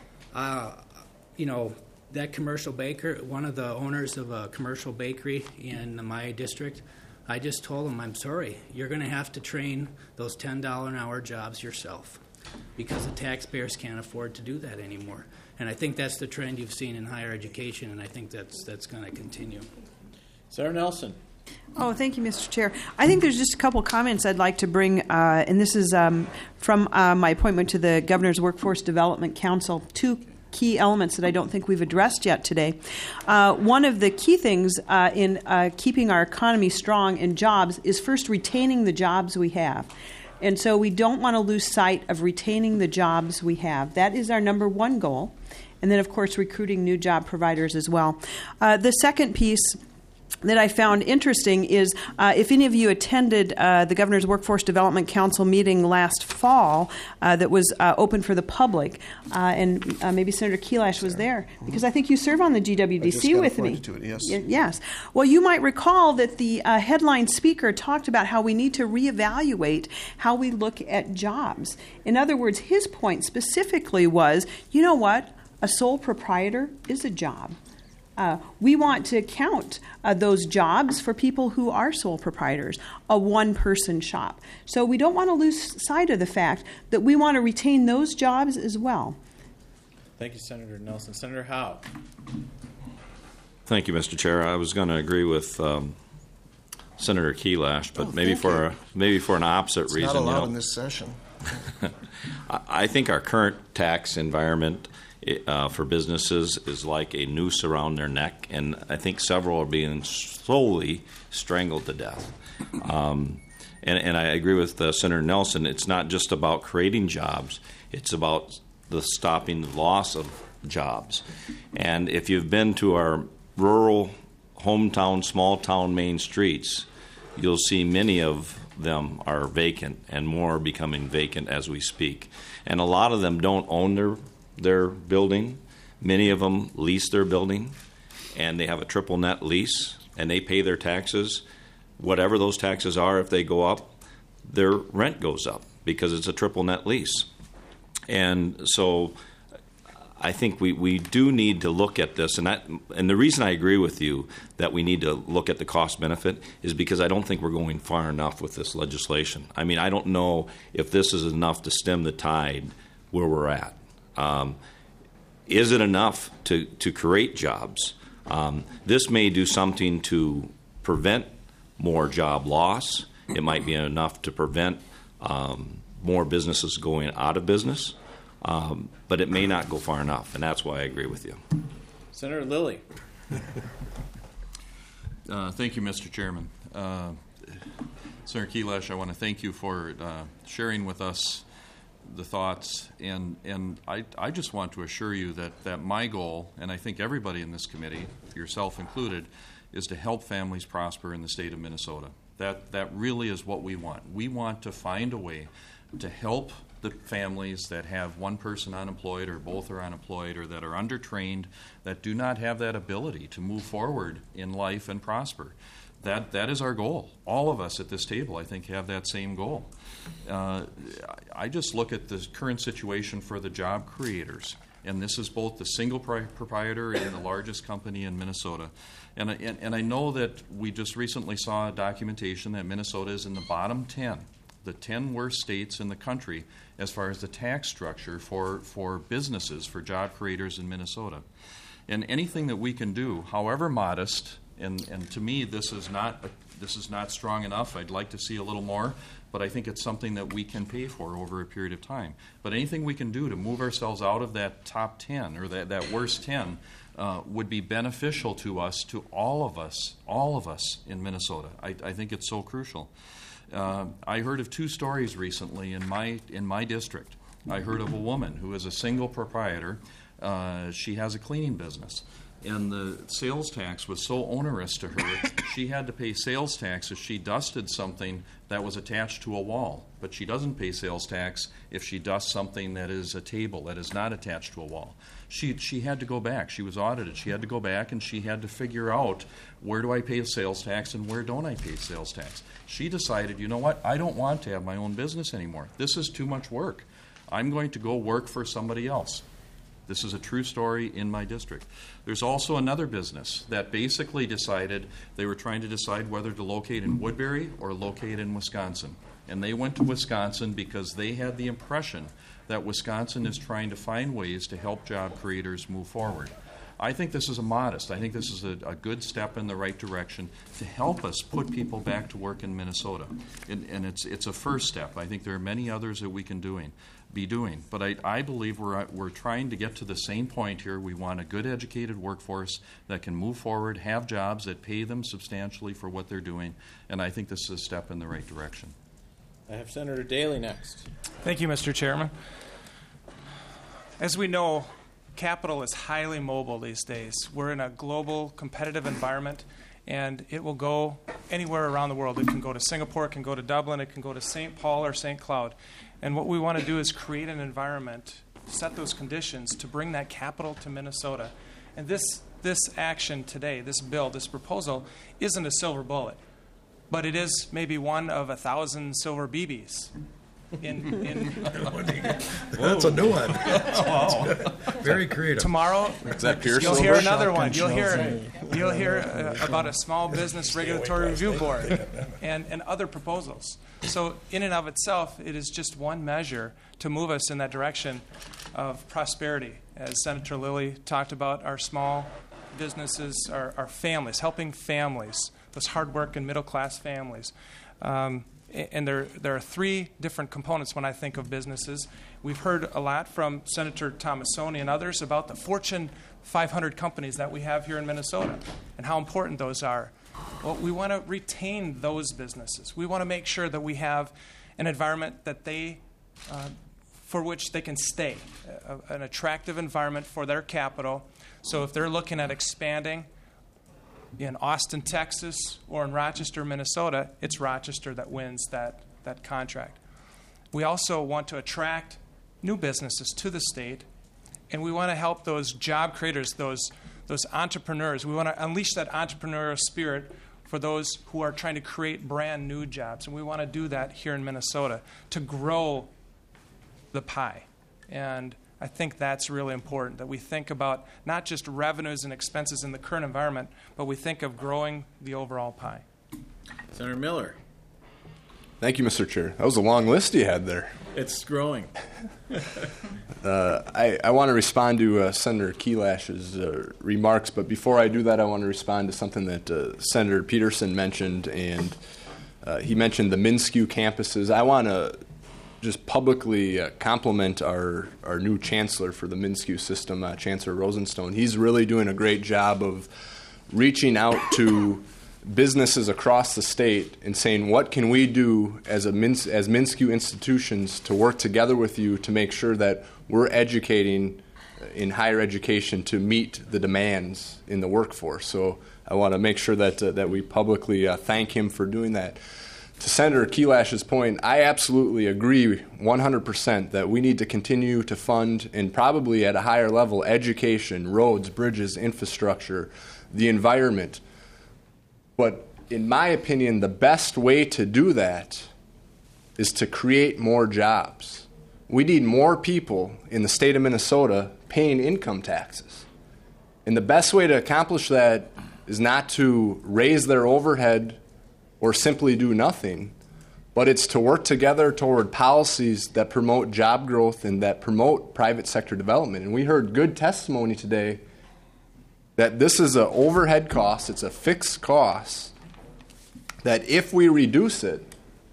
That commercial baker, one of the owners of a commercial bakery in my district, I just told him, I'm sorry, you're going to have to train those $10 an hour jobs yourself because the taxpayers can't afford to do that anymore. And I think that's the trend you've seen in higher education, and I think that's going to continue. Sarah Nelson. Oh, thank you, Mr. Chair. I think there's just a couple comments I'd like to bring, and this is from my appointment to the Governor's Workforce Development Council. Two key elements that I don't think we've addressed yet today. One of the key things in keeping our economy strong in jobs is first retaining the jobs we have. And so we don't want to lose sight of retaining the jobs we have. That is our number one goal. And then, of course, recruiting new job providers as well. The second piece that I found interesting is if any of you attended the Governor's Workforce Development Council meeting last fall that was open for the public, and maybe Senator Kelash was there, because I think you serve on the GWDC with me. To it, yes. Yes. Well, you might recall that the headline speaker talked about how we need to reevaluate how we look at jobs. In other words, his point specifically was, you know what? A sole proprietor is a job. We want to count those jobs for people who are sole proprietors, a one-person shop. So we don't want to lose sight of the fact that we want to retain those jobs as well. Thank you, Senator Nelson. Senator Howe. Thank you, Mr. Chair. I was going to agree with Senator Kelash, but maybe for an opposite It's reason. not allowed in this session. I think our current tax environment for businesses is like a noose around their neck, and I think several are being slowly strangled to death. And I agree with Senator Nelson. It's not just about creating jobs; it's about stopping the loss of jobs. And if you've been to our rural, hometown, small town main streets, you'll see many of them are vacant, and more are becoming vacant as we speak. And a lot of them don't own their building. Many of them lease their building, and they have a triple net lease, and they pay their taxes. Whatever those taxes are, if they go up, their rent goes up because it's a triple net lease. And so I think we do need to look at this, and the reason I agree with you that we need to look at the cost benefit is because I don't think we're going far enough with this legislation. I mean, I don't know if this is enough to stem the tide where we're at. Is it enough to create jobs? This may do something to prevent more job loss. It might be enough to prevent more businesses going out of business, but it may not go far enough, and that's why I agree with you. Senator Lilly. Thank you, Mr. Chairman. Senator Kelash, I want to thank you for sharing with us the thoughts, and I just want to assure you that my goal, and I think everybody in this committee, yourself included, is to help families prosper in the state of Minnesota. That really is what we want. We want to find a way to help the families that have one person unemployed or both are unemployed or that are undertrained, that do not have that ability to move forward in life and prosper. That is our goal. All of us at this table, I think, have that same goal. I just look at the current situation for the job creators, and this is both the single proprietor and the largest company in Minnesota. And I know that we just recently saw documentation that Minnesota is in the bottom 10, the 10 worst states in the country as far as the tax structure for businesses, for job creators in Minnesota. And anything that we can do, however modest, and to me this is not strong enough. I'd like to see a little more, but I think it's something that we can pay for over a period of time. But anything we can do to move ourselves out of that top 10 or that worst 10 would be beneficial to us, to all of us in Minnesota. I think it's so crucial. I heard of 2 stories recently in my district. I heard of a woman who is a single proprietor. She has a cleaning business, and the sales tax was so onerous to her, she had to pay sales tax if she dusted something that was attached to a wall. But she doesn't pay sales tax if she dusts something that is a table that is not attached to a wall. She had to go back. She was audited. She had to go back, and she had to figure out, where do I pay sales tax and where don't I pay sales tax? She decided, you know what, I don't want to have my own business anymore. This is too much work. I'm going to go work for somebody else. This is a true story in my district. There's also another business that basically decided they were trying to decide whether to locate in Woodbury or locate in Wisconsin. And they went to Wisconsin because they had the impression that Wisconsin is trying to find ways to help job creators move forward. I think this is I think this is a good step in the right direction to help us put people back to work in Minnesota. And it's a first step. I think there are many others that we can be doing. But I believe we're trying to get to the same point here. We want a good educated workforce that can move forward, have jobs that pay them substantially for what they're doing, and I think this is a step in the right direction. I have Senator Daley next. Thank you, Mr. Chairman. As we know, capital is highly mobile these days. We're in a global competitive environment, and it will go anywhere around the world. It can go to Singapore, it can go to Dublin, it can go to St. Paul or St. Cloud. And what we want to do is create an environment, set those conditions to bring that capital to Minnesota. And this action today, this bill, this proposal, isn't a silver bullet, but it is maybe one of 1,000 silver BBs. That's a new one. Very creative. Tomorrow, you'll hear another one. You'll hear about a small business regulatory review board and other proposals. So in and of itself, it is just one measure to move us in that direction of prosperity. As Senator Lilly talked about, our small businesses, our families, helping families, those hard-working middle-class families. And there are three different components when I think of businesses. We've heard a lot from Senator Tomassoni and others about the Fortune 500 companies that we have here in Minnesota and how important those are. Well, we want to retain those businesses. We want to make sure that we have an environment that for which they can stay, an attractive environment for their capital. So if they're looking at expanding in Austin, Texas, or in Rochester, Minnesota, it's Rochester that wins that contract. We also want to attract new businesses to the state, and we want to help those job creators, those entrepreneurs. We want to unleash that entrepreneurial spirit for those who are trying to create brand new jobs, and we want to do that here in Minnesota to grow the pie. And I think that's really important, that we think about not just revenues and expenses in the current environment, but we think of growing the overall pie. Senator Miller. Thank you, Mr. Chair. That was a long list you had there. It's growing. I want to respond to Senator Kelash's remarks, but before I do that, I want to respond to something that Senator Peterson mentioned, and he mentioned the MnSCU campuses. I want to just publicly compliment our new chancellor for the MnSCU system, Chancellor Rosenstone. He's really doing a great job of reaching out to businesses across the state and saying, what can we do as MnSCU institutions to work together with you to make sure that we're educating in higher education to meet the demands in the workforce. So I want to make sure that we publicly thank him for doing that. To Senator Kelash's point, I absolutely agree 100% that we need to continue to fund, and probably at a higher level, education, roads, bridges, infrastructure, the environment. But in my opinion, the best way to do that is to create more jobs. We need more people in the state of Minnesota paying income taxes. And the best way to accomplish that is not to raise their overhead or simply do nothing, but it's to work together toward policies that promote job growth and that promote private sector development. And we heard good testimony today that this is an overhead cost, it's a fixed cost, that if we reduce it,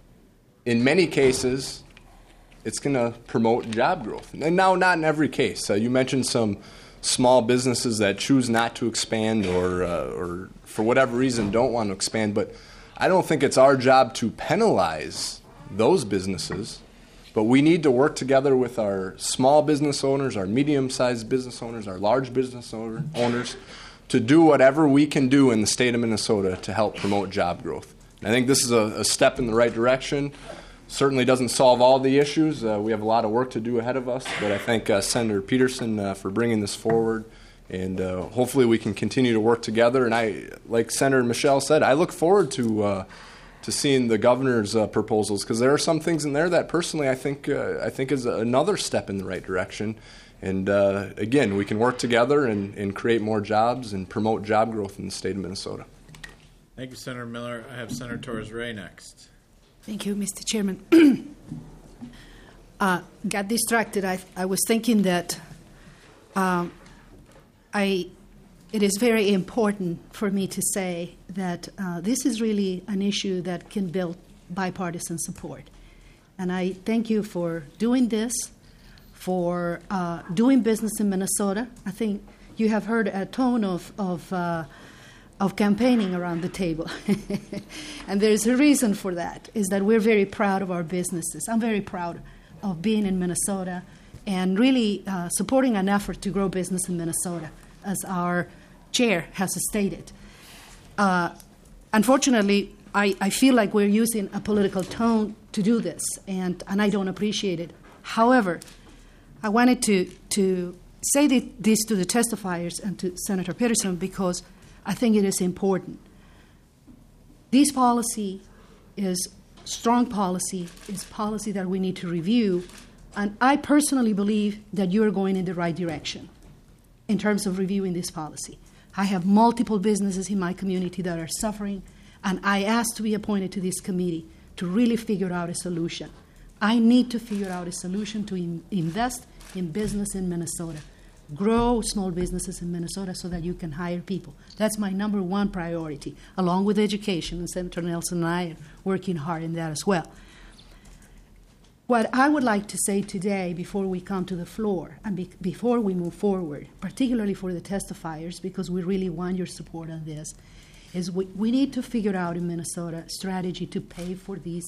in many cases, it's going to promote job growth. And now, not in every case. You mentioned some small businesses that choose not to expand or for whatever reason don't want to expand, but I don't think it's our job to penalize those businesses, but we need to work together with our small business owners, our medium-sized business owners, our large business owners to do whatever we can do in the state of Minnesota to help promote job growth. And I think this is a step in the right direction. Certainly doesn't solve all the issues. We have a lot of work to do ahead of us, but I thank Senator Peterson for bringing this forward. And hopefully we can continue to work together. And I, like Senator Michelle said, I look forward to seeing the governor's proposals, because there are some things in there that personally I think is another step in the right direction. And again, we can work together and create more jobs and promote job growth in the state of Minnesota. Thank you, Senator Miller. I have Senator Torres-Ray next. Thank you, Mr. Chairman. Got distracted. I was thinking that it is very important for me to say that this is really an issue that can build bipartisan support. And I thank you for doing this, for doing business in Minnesota. I think you have heard a tone of of campaigning around the table. And there's a reason for that, is that we're very proud of our businesses. I'm very proud of being in Minnesota and really supporting an effort to grow business in Minnesota, as our chair has stated. Unfortunately, I feel like we're using a political tone to do this, and I don't appreciate it. However, I wanted to say this to the testifiers and to Senator Peterson because I think it is important. This policy is strong policy, is policy that we need to review, and I personally believe that you're going in the right direction in terms of reviewing this policy. I have multiple businesses in my community that are suffering, and I asked to be appointed to this committee to really figure out a solution. I need to figure out a solution to invest in business in Minnesota, grow small businesses in Minnesota so that you can hire people. That's my number one priority, along with education, and Senator Nelson and I are working hard in that as well. What I would like to say today before we come to the floor and before we move forward, particularly for the testifiers, because we really want your support on this, is we need to figure out in Minnesota a strategy to pay for these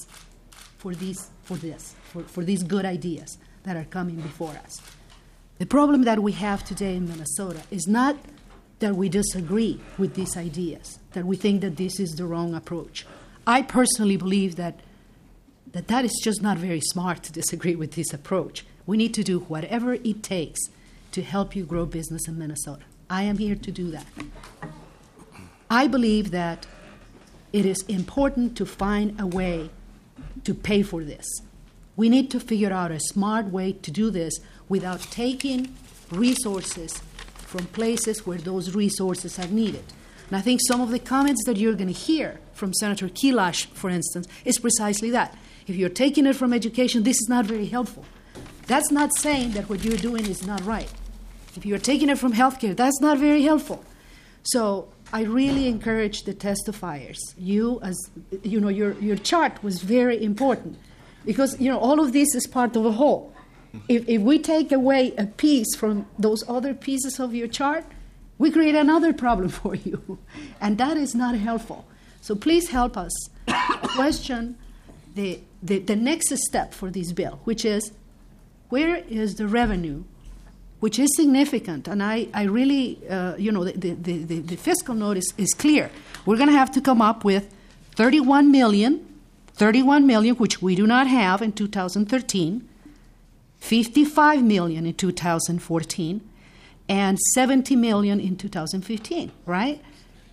good ideas that are coming before us. The problem that we have today in Minnesota is not that we disagree with these ideas, that we think that this is the wrong approach. I personally believe that is just not very smart to disagree with this approach. We need to do whatever it takes to help you grow business in Minnesota. I am here to do that. I believe that it is important to find a way to pay for this. We need to figure out a smart way to do this without taking resources from places where those resources are needed. And I think some of the comments that you're going to hear from Senator Kelash, for instance, is precisely that. If you're taking it from education, this is not very helpful. That's not saying that what you're doing is not right. If you're taking it from healthcare, that's not very helpful. So I really encourage the testifiers. Your chart was very important because all of this is part of a whole. If we take away a piece from those other pieces of your chart, we create another problem for you, and that is not helpful. So please help us question the next step for this bill, which is where is the revenue, which is significant, and I really, the fiscal note is clear. We're going to have to come up with $31 million, which we do not have in 2013, $55 million in 2014, and $70 million in 2015, right?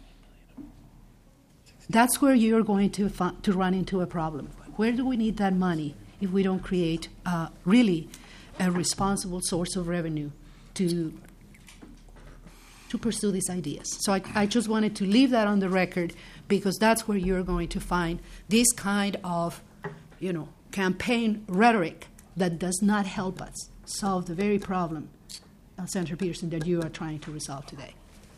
That's where you're going to run into a problem. Where do we need that money if we don't create really a responsible source of revenue to pursue these ideas? So I just wanted to leave that on the record because that's where you're going to find this kind of, campaign rhetoric that does not help us solve the very problem, Senator Peterson, that you are trying to resolve today.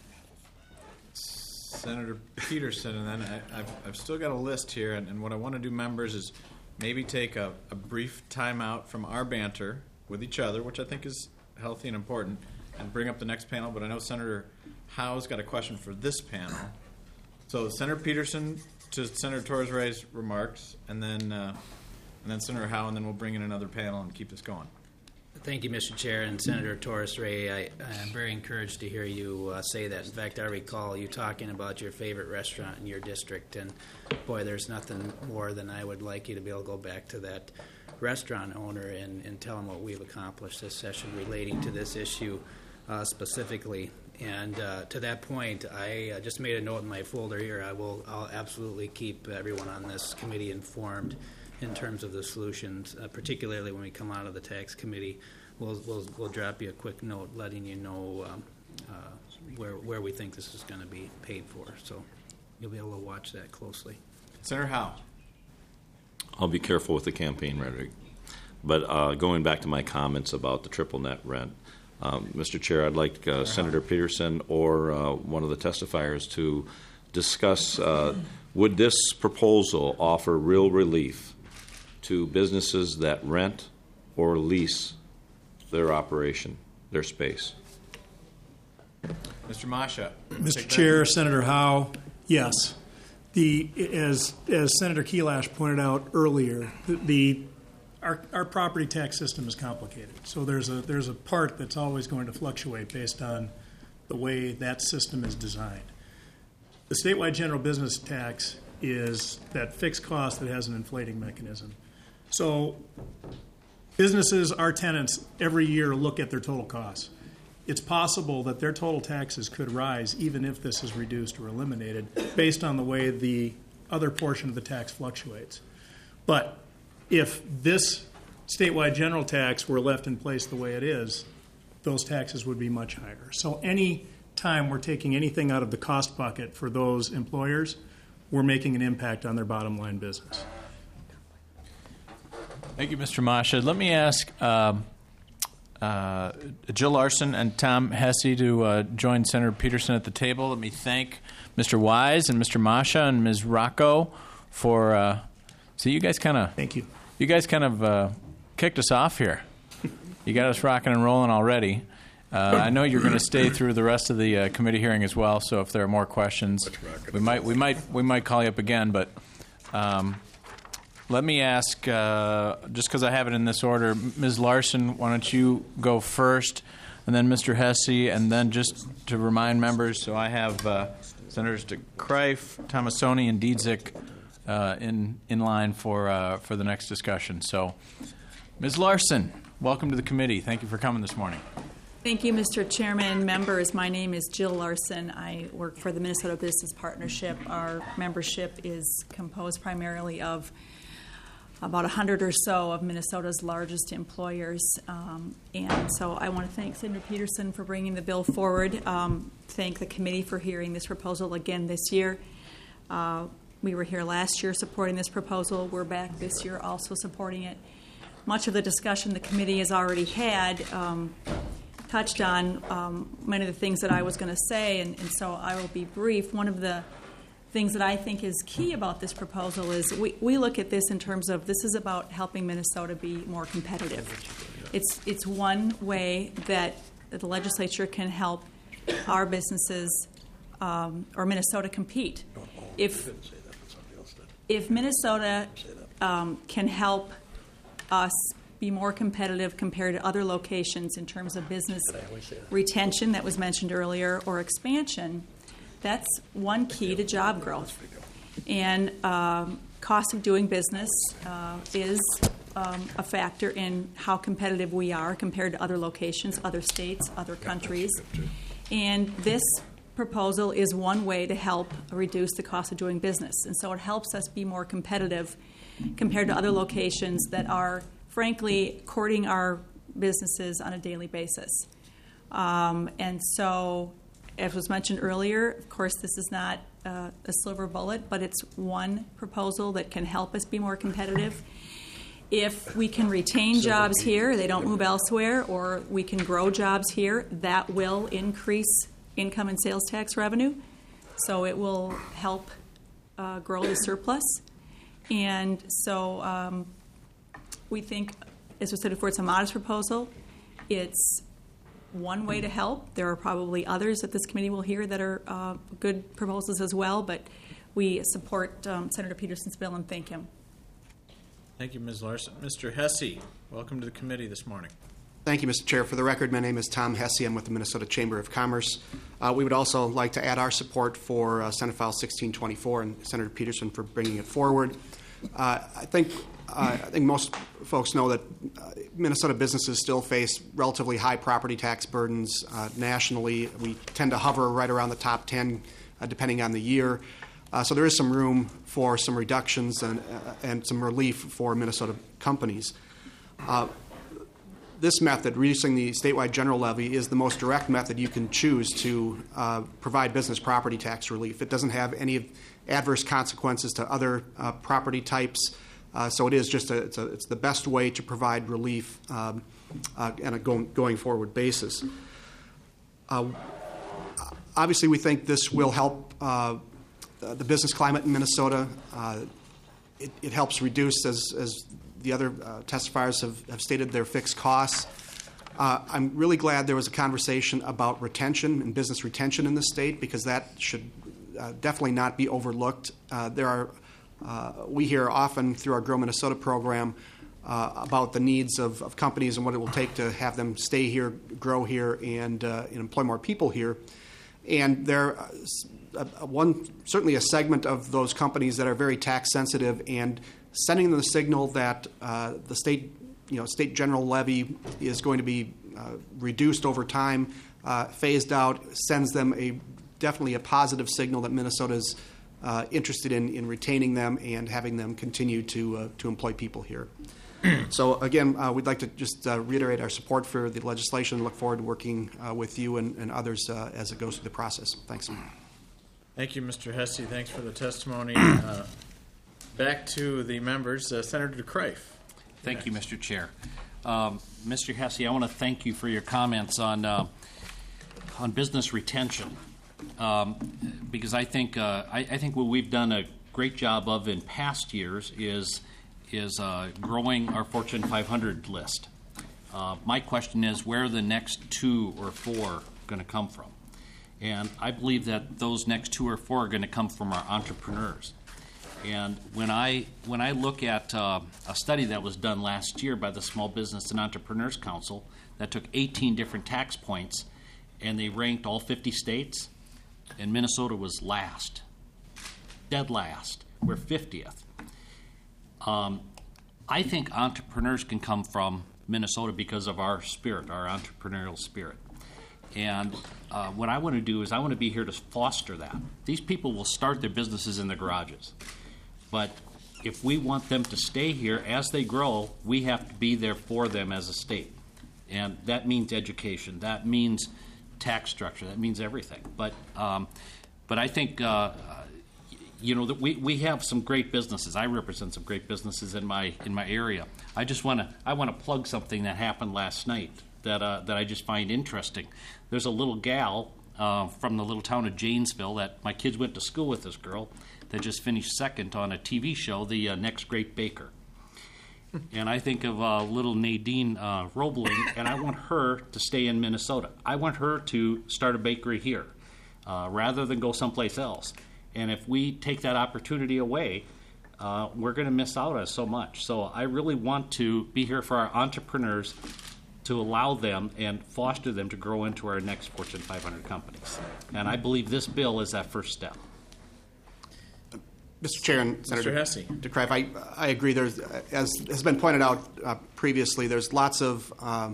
Senator Peterson, and then I've still got a list here, and what I want to do, members, is maybe take a brief time out from our banter with each other, which I think is healthy and important, and bring up the next panel. But I know Senator Howe's got a question for this panel. So Senator Peterson to Senator Torres-Rey's remarks, and then Senator Howe, and then we'll bring in another panel and keep this going. Thank you, Mr. Chair, and Senator Torres-Rey. I am very encouraged to hear you say that. In fact, I recall you talking about your favorite restaurant in your district, and boy, there's nothing more than I would like you to be able to go back to that restaurant owner and tell him what we've accomplished this session relating to this issue specifically. And to that point, I just made a note in my folder here. I'll absolutely keep everyone on this committee informed in terms of the solutions, particularly when we come out of the tax committee. We'll drop you a quick note letting you know where we think this is going to be paid for. So you'll be able to watch that closely. Senator Howe. I'll be careful with the campaign rhetoric. But going back to my comments about the triple net rent, Mr. Chair, I'd like Senator Peterson or one of the testifiers to discuss would this proposal offer real relief to businesses that rent or lease their operation, their space? Mr. Masha. Mr. Chair, Senator Howe, yes. As Senator Kelash pointed out earlier, our property tax system is complicated. So there's a part that's always going to fluctuate based on the way that system is designed. The statewide general business tax is that fixed cost that has an inflating mechanism. So businesses, our tenants, every year look at their total costs. It's possible that their total taxes could rise even if this is reduced or eliminated based on the way the other portion of the tax fluctuates. But if this statewide general tax were left in place the way it is, those taxes would be much higher. So any time we're taking anything out of the cost bucket for those employers, we're making an impact on their bottom line business. Thank you, Mr. Masha. Let me ask Jill Larson and Tom Hesse to join Senator Peterson at the table. Let me thank Mr. Wise and Mr. Masha and Ms. Rocco for. So you guys kind of. Thank you. You guys kind of kicked us off here. You got us rocking and rolling already. I know you're going to stay through the rest of the committee hearing as well. So if there are more questions, we might call you up again. But let me ask, just because I have it in this order, Ms. Larson, why don't you go first, and then Mr. Hesse, and then just to remind members, so I have Senators DeKreif, Tomassoni, and Dietzick in line for the next discussion. So, Ms. Larson, welcome to the committee. Thank you for coming this morning. Thank you, Mr. Chairman. Members, my name is Jill Larson. I work for the Minnesota Business Partnership. Our membership is composed primarily of about 100 or so of Minnesota's largest employers. And so I want to thank Senator Peterson for bringing the bill forward, thank the committee for hearing this proposal again this year. We were here last year supporting this proposal. We're back this year also supporting it. Much of the discussion the committee has already had touched on many of the things that I was going to say, and so I will be brief. One of the things that I think is key about this proposal is we look at this in terms of this is about helping Minnesota be more competitive. It's one way that the legislature can help our businesses or Minnesota compete. If Minnesota can help us be more competitive compared to other locations in terms of business retention that was mentioned earlier or expansion, that's one key to job growth. And cost of doing business is a factor in how competitive we are compared to other locations, other states, other countries. And this proposal is one way to help reduce the cost of doing business. And so it helps us be more competitive compared to other locations that are, frankly, courting our businesses on a daily basis. And so, as was mentioned earlier, of course, this is not a silver bullet, but it's one proposal that can help us be more competitive. If we can retain jobs here, they don't move elsewhere, or we can grow jobs here, that will increase income and sales tax revenue. So it will help grow the surplus. And so we think, as we said before, it's a modest proposal. It's one way to help. There are probably others that this committee will hear that are good proposals as well, but we support Senator Peterson's bill and thank him. Thank you, Ms. Larson. Mr. Hesse, welcome to the committee this morning. Thank you, Mr. Chair. For the record, my name is Tom Hesse. I'm with the Minnesota Chamber of Commerce. We would also like to add our support for Senate File 1624 and Senator Peterson for bringing it forward. I think most folks know that Minnesota businesses still face relatively high property tax burdens nationally. We tend to hover right around the top 10, depending on the year. So there is some room for some reductions and some relief for Minnesota companies. This method, reducing the statewide general levy, is the most direct method you can choose to provide business property tax relief. It doesn't have any adverse consequences to other property types, so it is just it's the best way to provide relief on a going forward basis. Obviously, we think this will help the business climate in Minnesota. It helps reduce, as the other testifiers have stated, their fixed costs. I'm really glad there was a conversation about retention and business retention in the state, because that should definitely not be overlooked. We hear often through our Grow Minnesota program about the needs of companies and what it will take to have them stay here, grow here, and employ more people here. And there certainly a segment of those companies that are very tax sensitive, and sending them the signal that the state general levy is going to be reduced over time, phased out, sends them definitely a positive signal that Minnesota's interested in retaining them and having them continue to employ people here. So again, we'd like to just reiterate our support for the legislation and look forward to working with you and others as it goes through the process. Thanks. Thank you, Mr. Hesse. Thanks for the testimony. Back to the members. Senator DeCreiff. Thank you, Mr. Chair. Mr. Hesse, I want to thank you for your comments on business retention, because I think what we've done a great job of in past years is growing our Fortune 500 list. My question is, where are the next 2 or 4 going to come from? And I believe that those next 2 or 4 are going to come from our entrepreneurs. And when I look at a study that was done last year by the Small Business and Entrepreneurs Council that took 18 different tax points, and they ranked all 50 states, and Minnesota was last, dead last. We're 50th. I think entrepreneurs can come from Minnesota because of our spirit, our entrepreneurial spirit. And what I want to do is I want to be here to foster that. These people will start their businesses in the garages. But if we want them to stay here as they grow, we have to be there for them as a state. And that means education. That means tax structure. That means everything. But I think that we have some great businesses. I represent some great businesses in my area. I want to plug something that happened last night that I just find interesting. There's a little gal from the little town of Janesville that my kids went to school with. This girl that just finished second on a TV show, The Next Great Baker. And I think of little Nadine Roebling, and I want her to stay in Minnesota. I want her to start a bakery here rather than go someplace else. And if we take that opportunity away, we're going to miss out on so much. So I really want to be here for our entrepreneurs to allow them and foster them to grow into our next Fortune 500 companies. And I believe this bill is that first step. Mr. Chair and Senator Hesse. DeCreiff, I agree. There's, as has been pointed out previously, there's lots of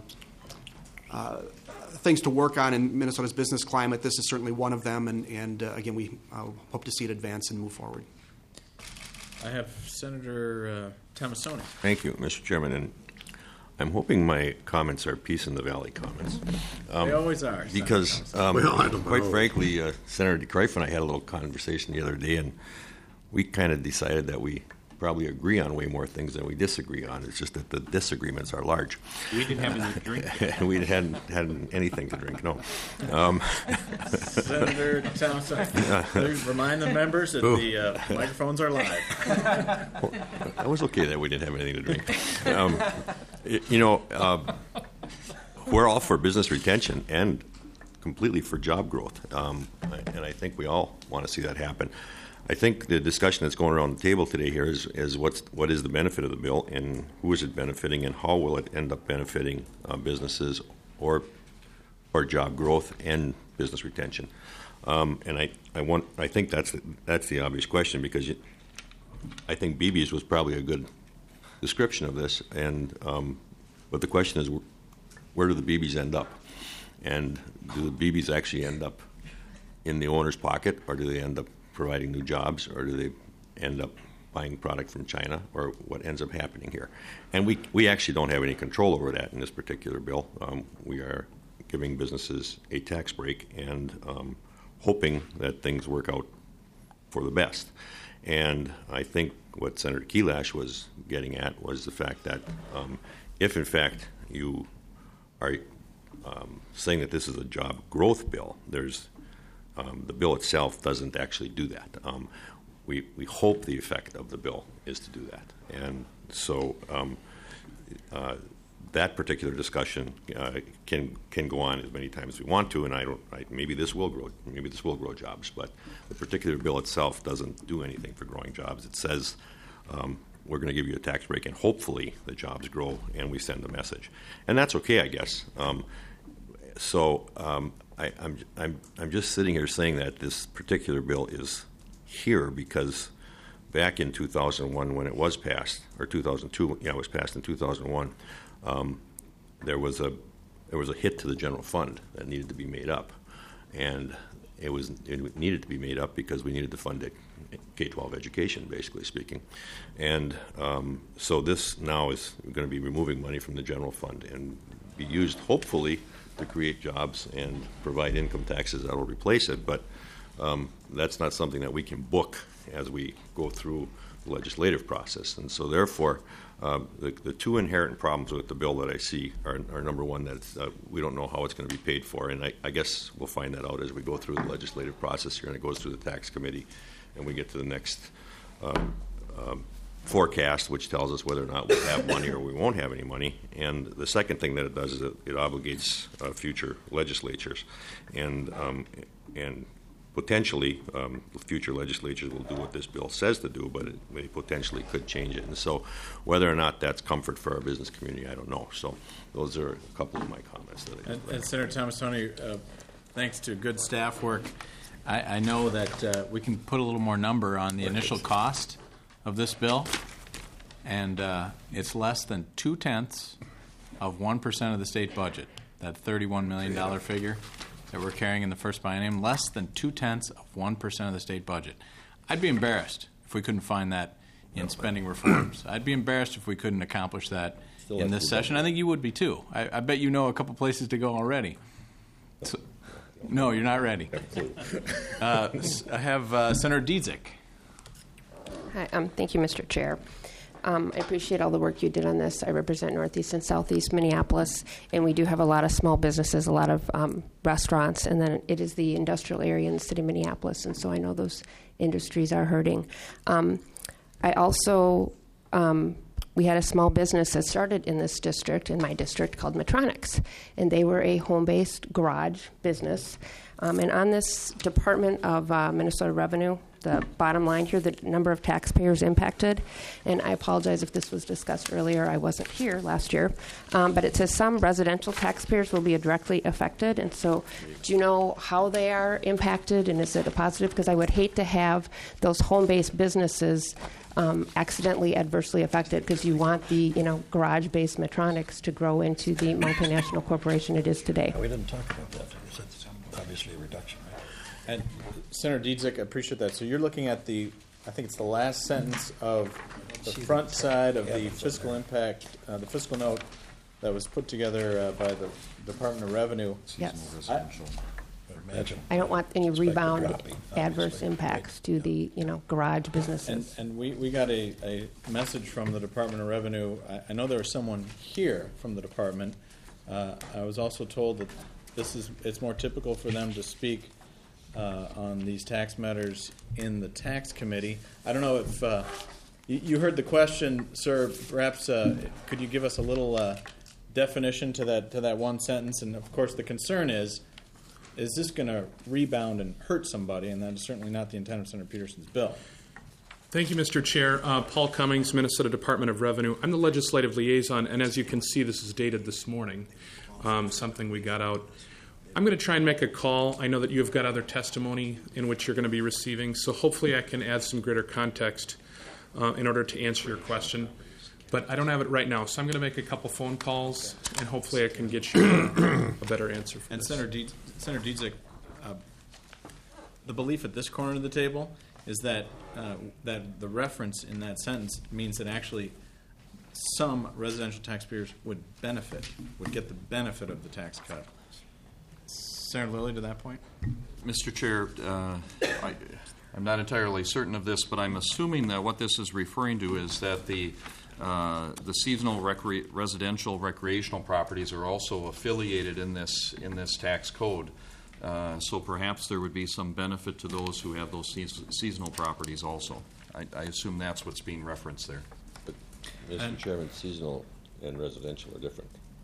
things to work on in Minnesota's business climate. This is certainly one of them, and again, we hope to see it advance and move forward. I have Senator Tomassoni. Thank you, Mr. Chairman, and I'm hoping my comments are Peace in the Valley comments. They always are. Because, quite frankly, Senator DeCreiff and I had a little conversation the other day, and we kind of decided that we probably agree on way more things than we disagree on. It's just that the disagreements are large. We didn't have anything to drink. We hadn't had anything to drink, no. Senator Thompson, please remind the members that the microphones are live. Well, it was okay that we didn't have anything to drink. We're all for business retention and completely for job growth, and I think we all want to see that happen. I think the discussion that's going around the table today here is what is the benefit of the bill, and who is it benefiting, and how will it end up benefiting businesses or job growth and business retention. And I think that's the obvious question, because I think BB's was probably a good description of this, and but the question is, where do the BB's end up, and do the BB's actually end up in the owner's pocket, or do they end up providing new jobs, or do they end up buying product from China, or what ends up happening here? And we actually don't have any control over that in this particular bill. We are giving businesses a tax break and hoping that things work out for the best. And I think what Senator Kelash was getting at was the fact that if in fact you are saying that this is a job growth bill, the bill itself doesn't actually do that. We hope the effect of the bill is to do that. And so that particular discussion can go on as many times as we want to, and maybe this will grow jobs, but the particular bill itself doesn't do anything for growing jobs. It says we're going to give you a tax break, and hopefully the jobs grow, and we send a message, and that's okay, I guess. I'm just sitting here saying that this particular bill is here because back in 2001 when it was passed, or 2002, it was passed in 2001, there was a hit to the general fund that needed to be made up, and it needed to be made up because we needed to fund K-12 education, basically speaking, and so this now is going to be removing money from the general fund and be used hopefully to create jobs and provide income taxes that will replace it, but that's not something that we can book as we go through the legislative process. And so therefore, the two inherent problems with the bill that I see are number one, that we don't know how it's going to be paid for, and I guess we'll find that out as we go through the legislative process here, and it goes through the tax committee, and we get to the next forecast, which tells us whether or not we'll have money or we won't have any money. And the second thing that it does is it obligates future legislatures, and potentially future legislatures will do what this bill says to do, but they potentially could change it. And so whether or not that's comfort for our business community, I don't know. So those are a couple of my comments. And Senator Tomassoni, thanks to good staff work, I know that we can put a little more number on the initial cost of this bill, and it's less than 0.2% of 1% of the state budget, that $31 million figure that we're carrying in the first biennium, less than 0.2% of 1% of the state budget. I'd be embarrassed if we couldn't find that in spending reforms. I'd be embarrassed if we couldn't accomplish that in this session. I think you would be too. I bet you know a couple places to go already. So, no, you're not ready. I have Senator Dietzick. Hi, thank you, Mr. Chair. I appreciate all the work you did on this. I represent Northeast and Southeast Minneapolis, and we do have a lot of small businesses, a lot of restaurants, and then it is the industrial area in the city of Minneapolis, and so I know those industries are hurting. I also, we had a small business that started in this district, in my district, called Medtronics, and they were a home-based garage business. And on this Department of Minnesota Revenue, the bottom line here, the number of taxpayers impacted, and I apologize if this was discussed earlier. I wasn't here last year, but it says some residential taxpayers will be directly affected, and so do you know how they are impacted, and is it a positive? Because I would hate to have those home-based businesses accidentally adversely affected, because you want the garage-based Medtronics to grow into the multinational corporation it is today. We didn't talk about that. It's obviously a reduction, right? And Senator Dietzick, I appreciate that. So you're looking at I think it's the last sentence of the front side of the fiscal impact, the fiscal note that was put together by the Department of Revenue. Yes. I don't want any rebound adverse impacts to the garage businesses. And we got a message from the Department of Revenue. I know there was someone here from the department. I was also told that it's more typical for them to speak on these tax matters in the tax committee. I don't know if you heard the question, sir. Perhaps could you give us a little definition to that one sentence? And of course, the concern is this going to rebound and hurt somebody? And that is certainly not the intent of Senator Peterson's bill. Thank you, Mr. Chair. Paul Cummings, Minnesota Department of Revenue. I'm the legislative liaison, and as you can see, this is dated this morning, something we got out. I'm going to try and make a call. I know that you've got other testimony in which you're going to be receiving, so hopefully I can add some greater context in order to answer your question. But I don't have it right now, so I'm going to make a couple phone calls, and hopefully I can get you a better answer for this. Senator Dietzick, the belief at this corner of the table is that the reference in that sentence means that actually some residential taxpayers would get the benefit of the tax cut. Senator Lilly, to that point? Mr. Chair, I'm not entirely certain of this, but I'm assuming that what this is referring to is that the seasonal residential recreational properties are also affiliated in this tax code. So perhaps there would be some benefit to those who have those seasonal properties also. I assume that's what's being referenced there. But, Mr. Chairman, seasonal and residential are different.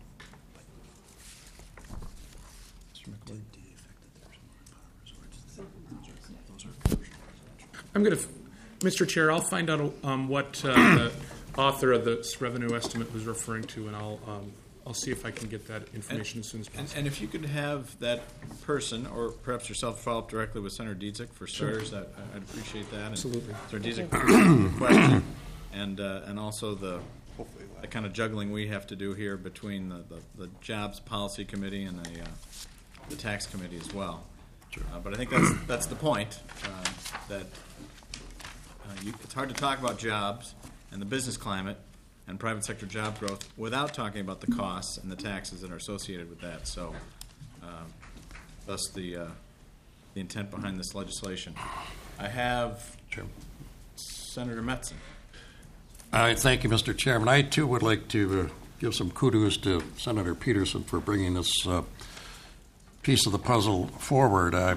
I'm going to, Mr. Chair, I'll find out what the author of this revenue estimate was referring to, and I'll see if I can get that information as soon as possible. And if you could have that person, or perhaps yourself, follow up directly with Senator Dietzick for starters, I'd appreciate that. Absolutely. Senator Dietzick, appreciate the question, and also the kind of juggling we have to do here between the Jobs Policy Committee and the Tax Committee as well. Sure. But I think that's the point, that it's hard to talk about jobs and the business climate and private sector job growth without talking about the costs and the taxes that are associated with that. So, thus the intent behind this legislation. I have Senator Metzen. Thank you, Mr. Chairman. I, too, would like to give some kudos to Senator Peterson for bringing this piece of the puzzle forward. At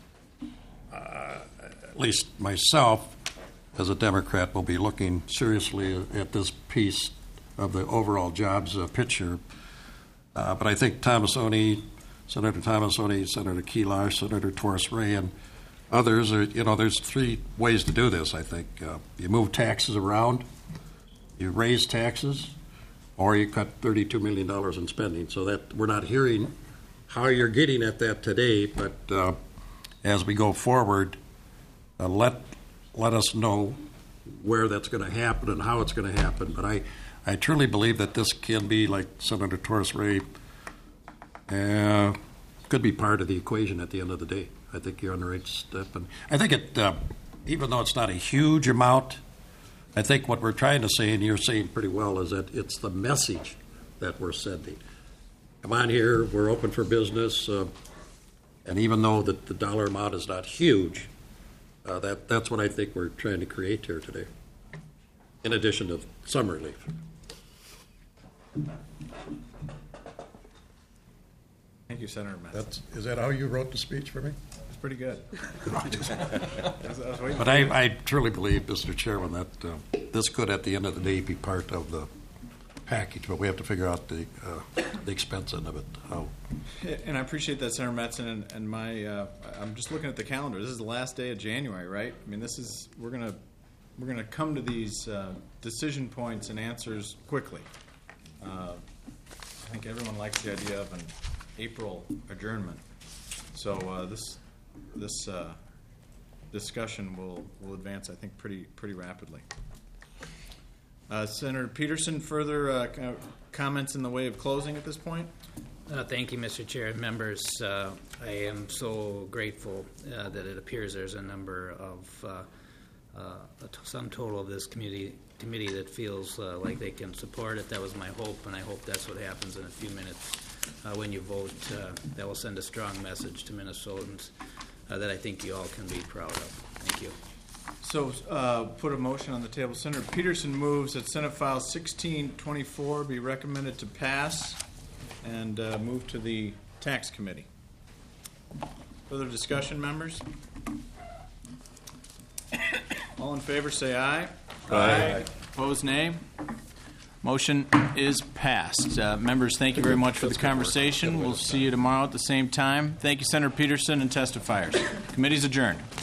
least myself, as a Democrat, will be looking seriously at this piece of the overall jobs picture. But I think Senator Tomassoni, Senator Keilash, Senator Torres Ray, and others are, there's three ways to do this, I think. You move taxes around, you raise taxes, or you cut $32 million in spending. So that we're not hearing how you're getting at that today, but as we go forward, let us know where that's going to happen and how it's going to happen. But I truly believe that this can be, like Senator Torres Ray, could be part of the equation at the end of the day. I think you're on the right step. And I think even though it's not a huge amount, I think what we're trying to say, and you're saying pretty well, is that it's the message that we're sending. Come on here, we're open for business, and even though the dollar amount is not huge, that's what I think we're trying to create here today, in addition to some relief. Thank you, Senator Metz. Is that how you wrote the speech for me? It's pretty good. But I truly believe, Mr. Chairman, that this could, at the end of the day, be part of the package, but we have to figure out the expense end of it. How? And I appreciate that, Senator Metzen, and my I'm just looking at the calendar. This is the last day of January, right? I mean, we're gonna come to these decision points and answers quickly. I think everyone likes the idea of an April adjournment. So this discussion will advance, I think, pretty rapidly. Senator Peterson, further comments in the way of closing at this point? Thank you, Mr. Chair and members. I am so grateful that it appears there's a number of sum total of this committee that feels like they can support it. That was my hope, and I hope that's what happens in a few minutes when you vote. That will send a strong message to Minnesotans that I think you all can be proud of. Thank you. So put a motion on the table. Senator Peterson moves that Senate File 1624 be recommended to pass and move to the Tax Committee. Further discussion, members? All in favor, say aye. Aye. Opposed, nay. Motion is passed. Members, thank you very much for the conversation. We'll see you tomorrow at the same time. Thank you, Senator Peterson and testifiers. Committee's adjourned.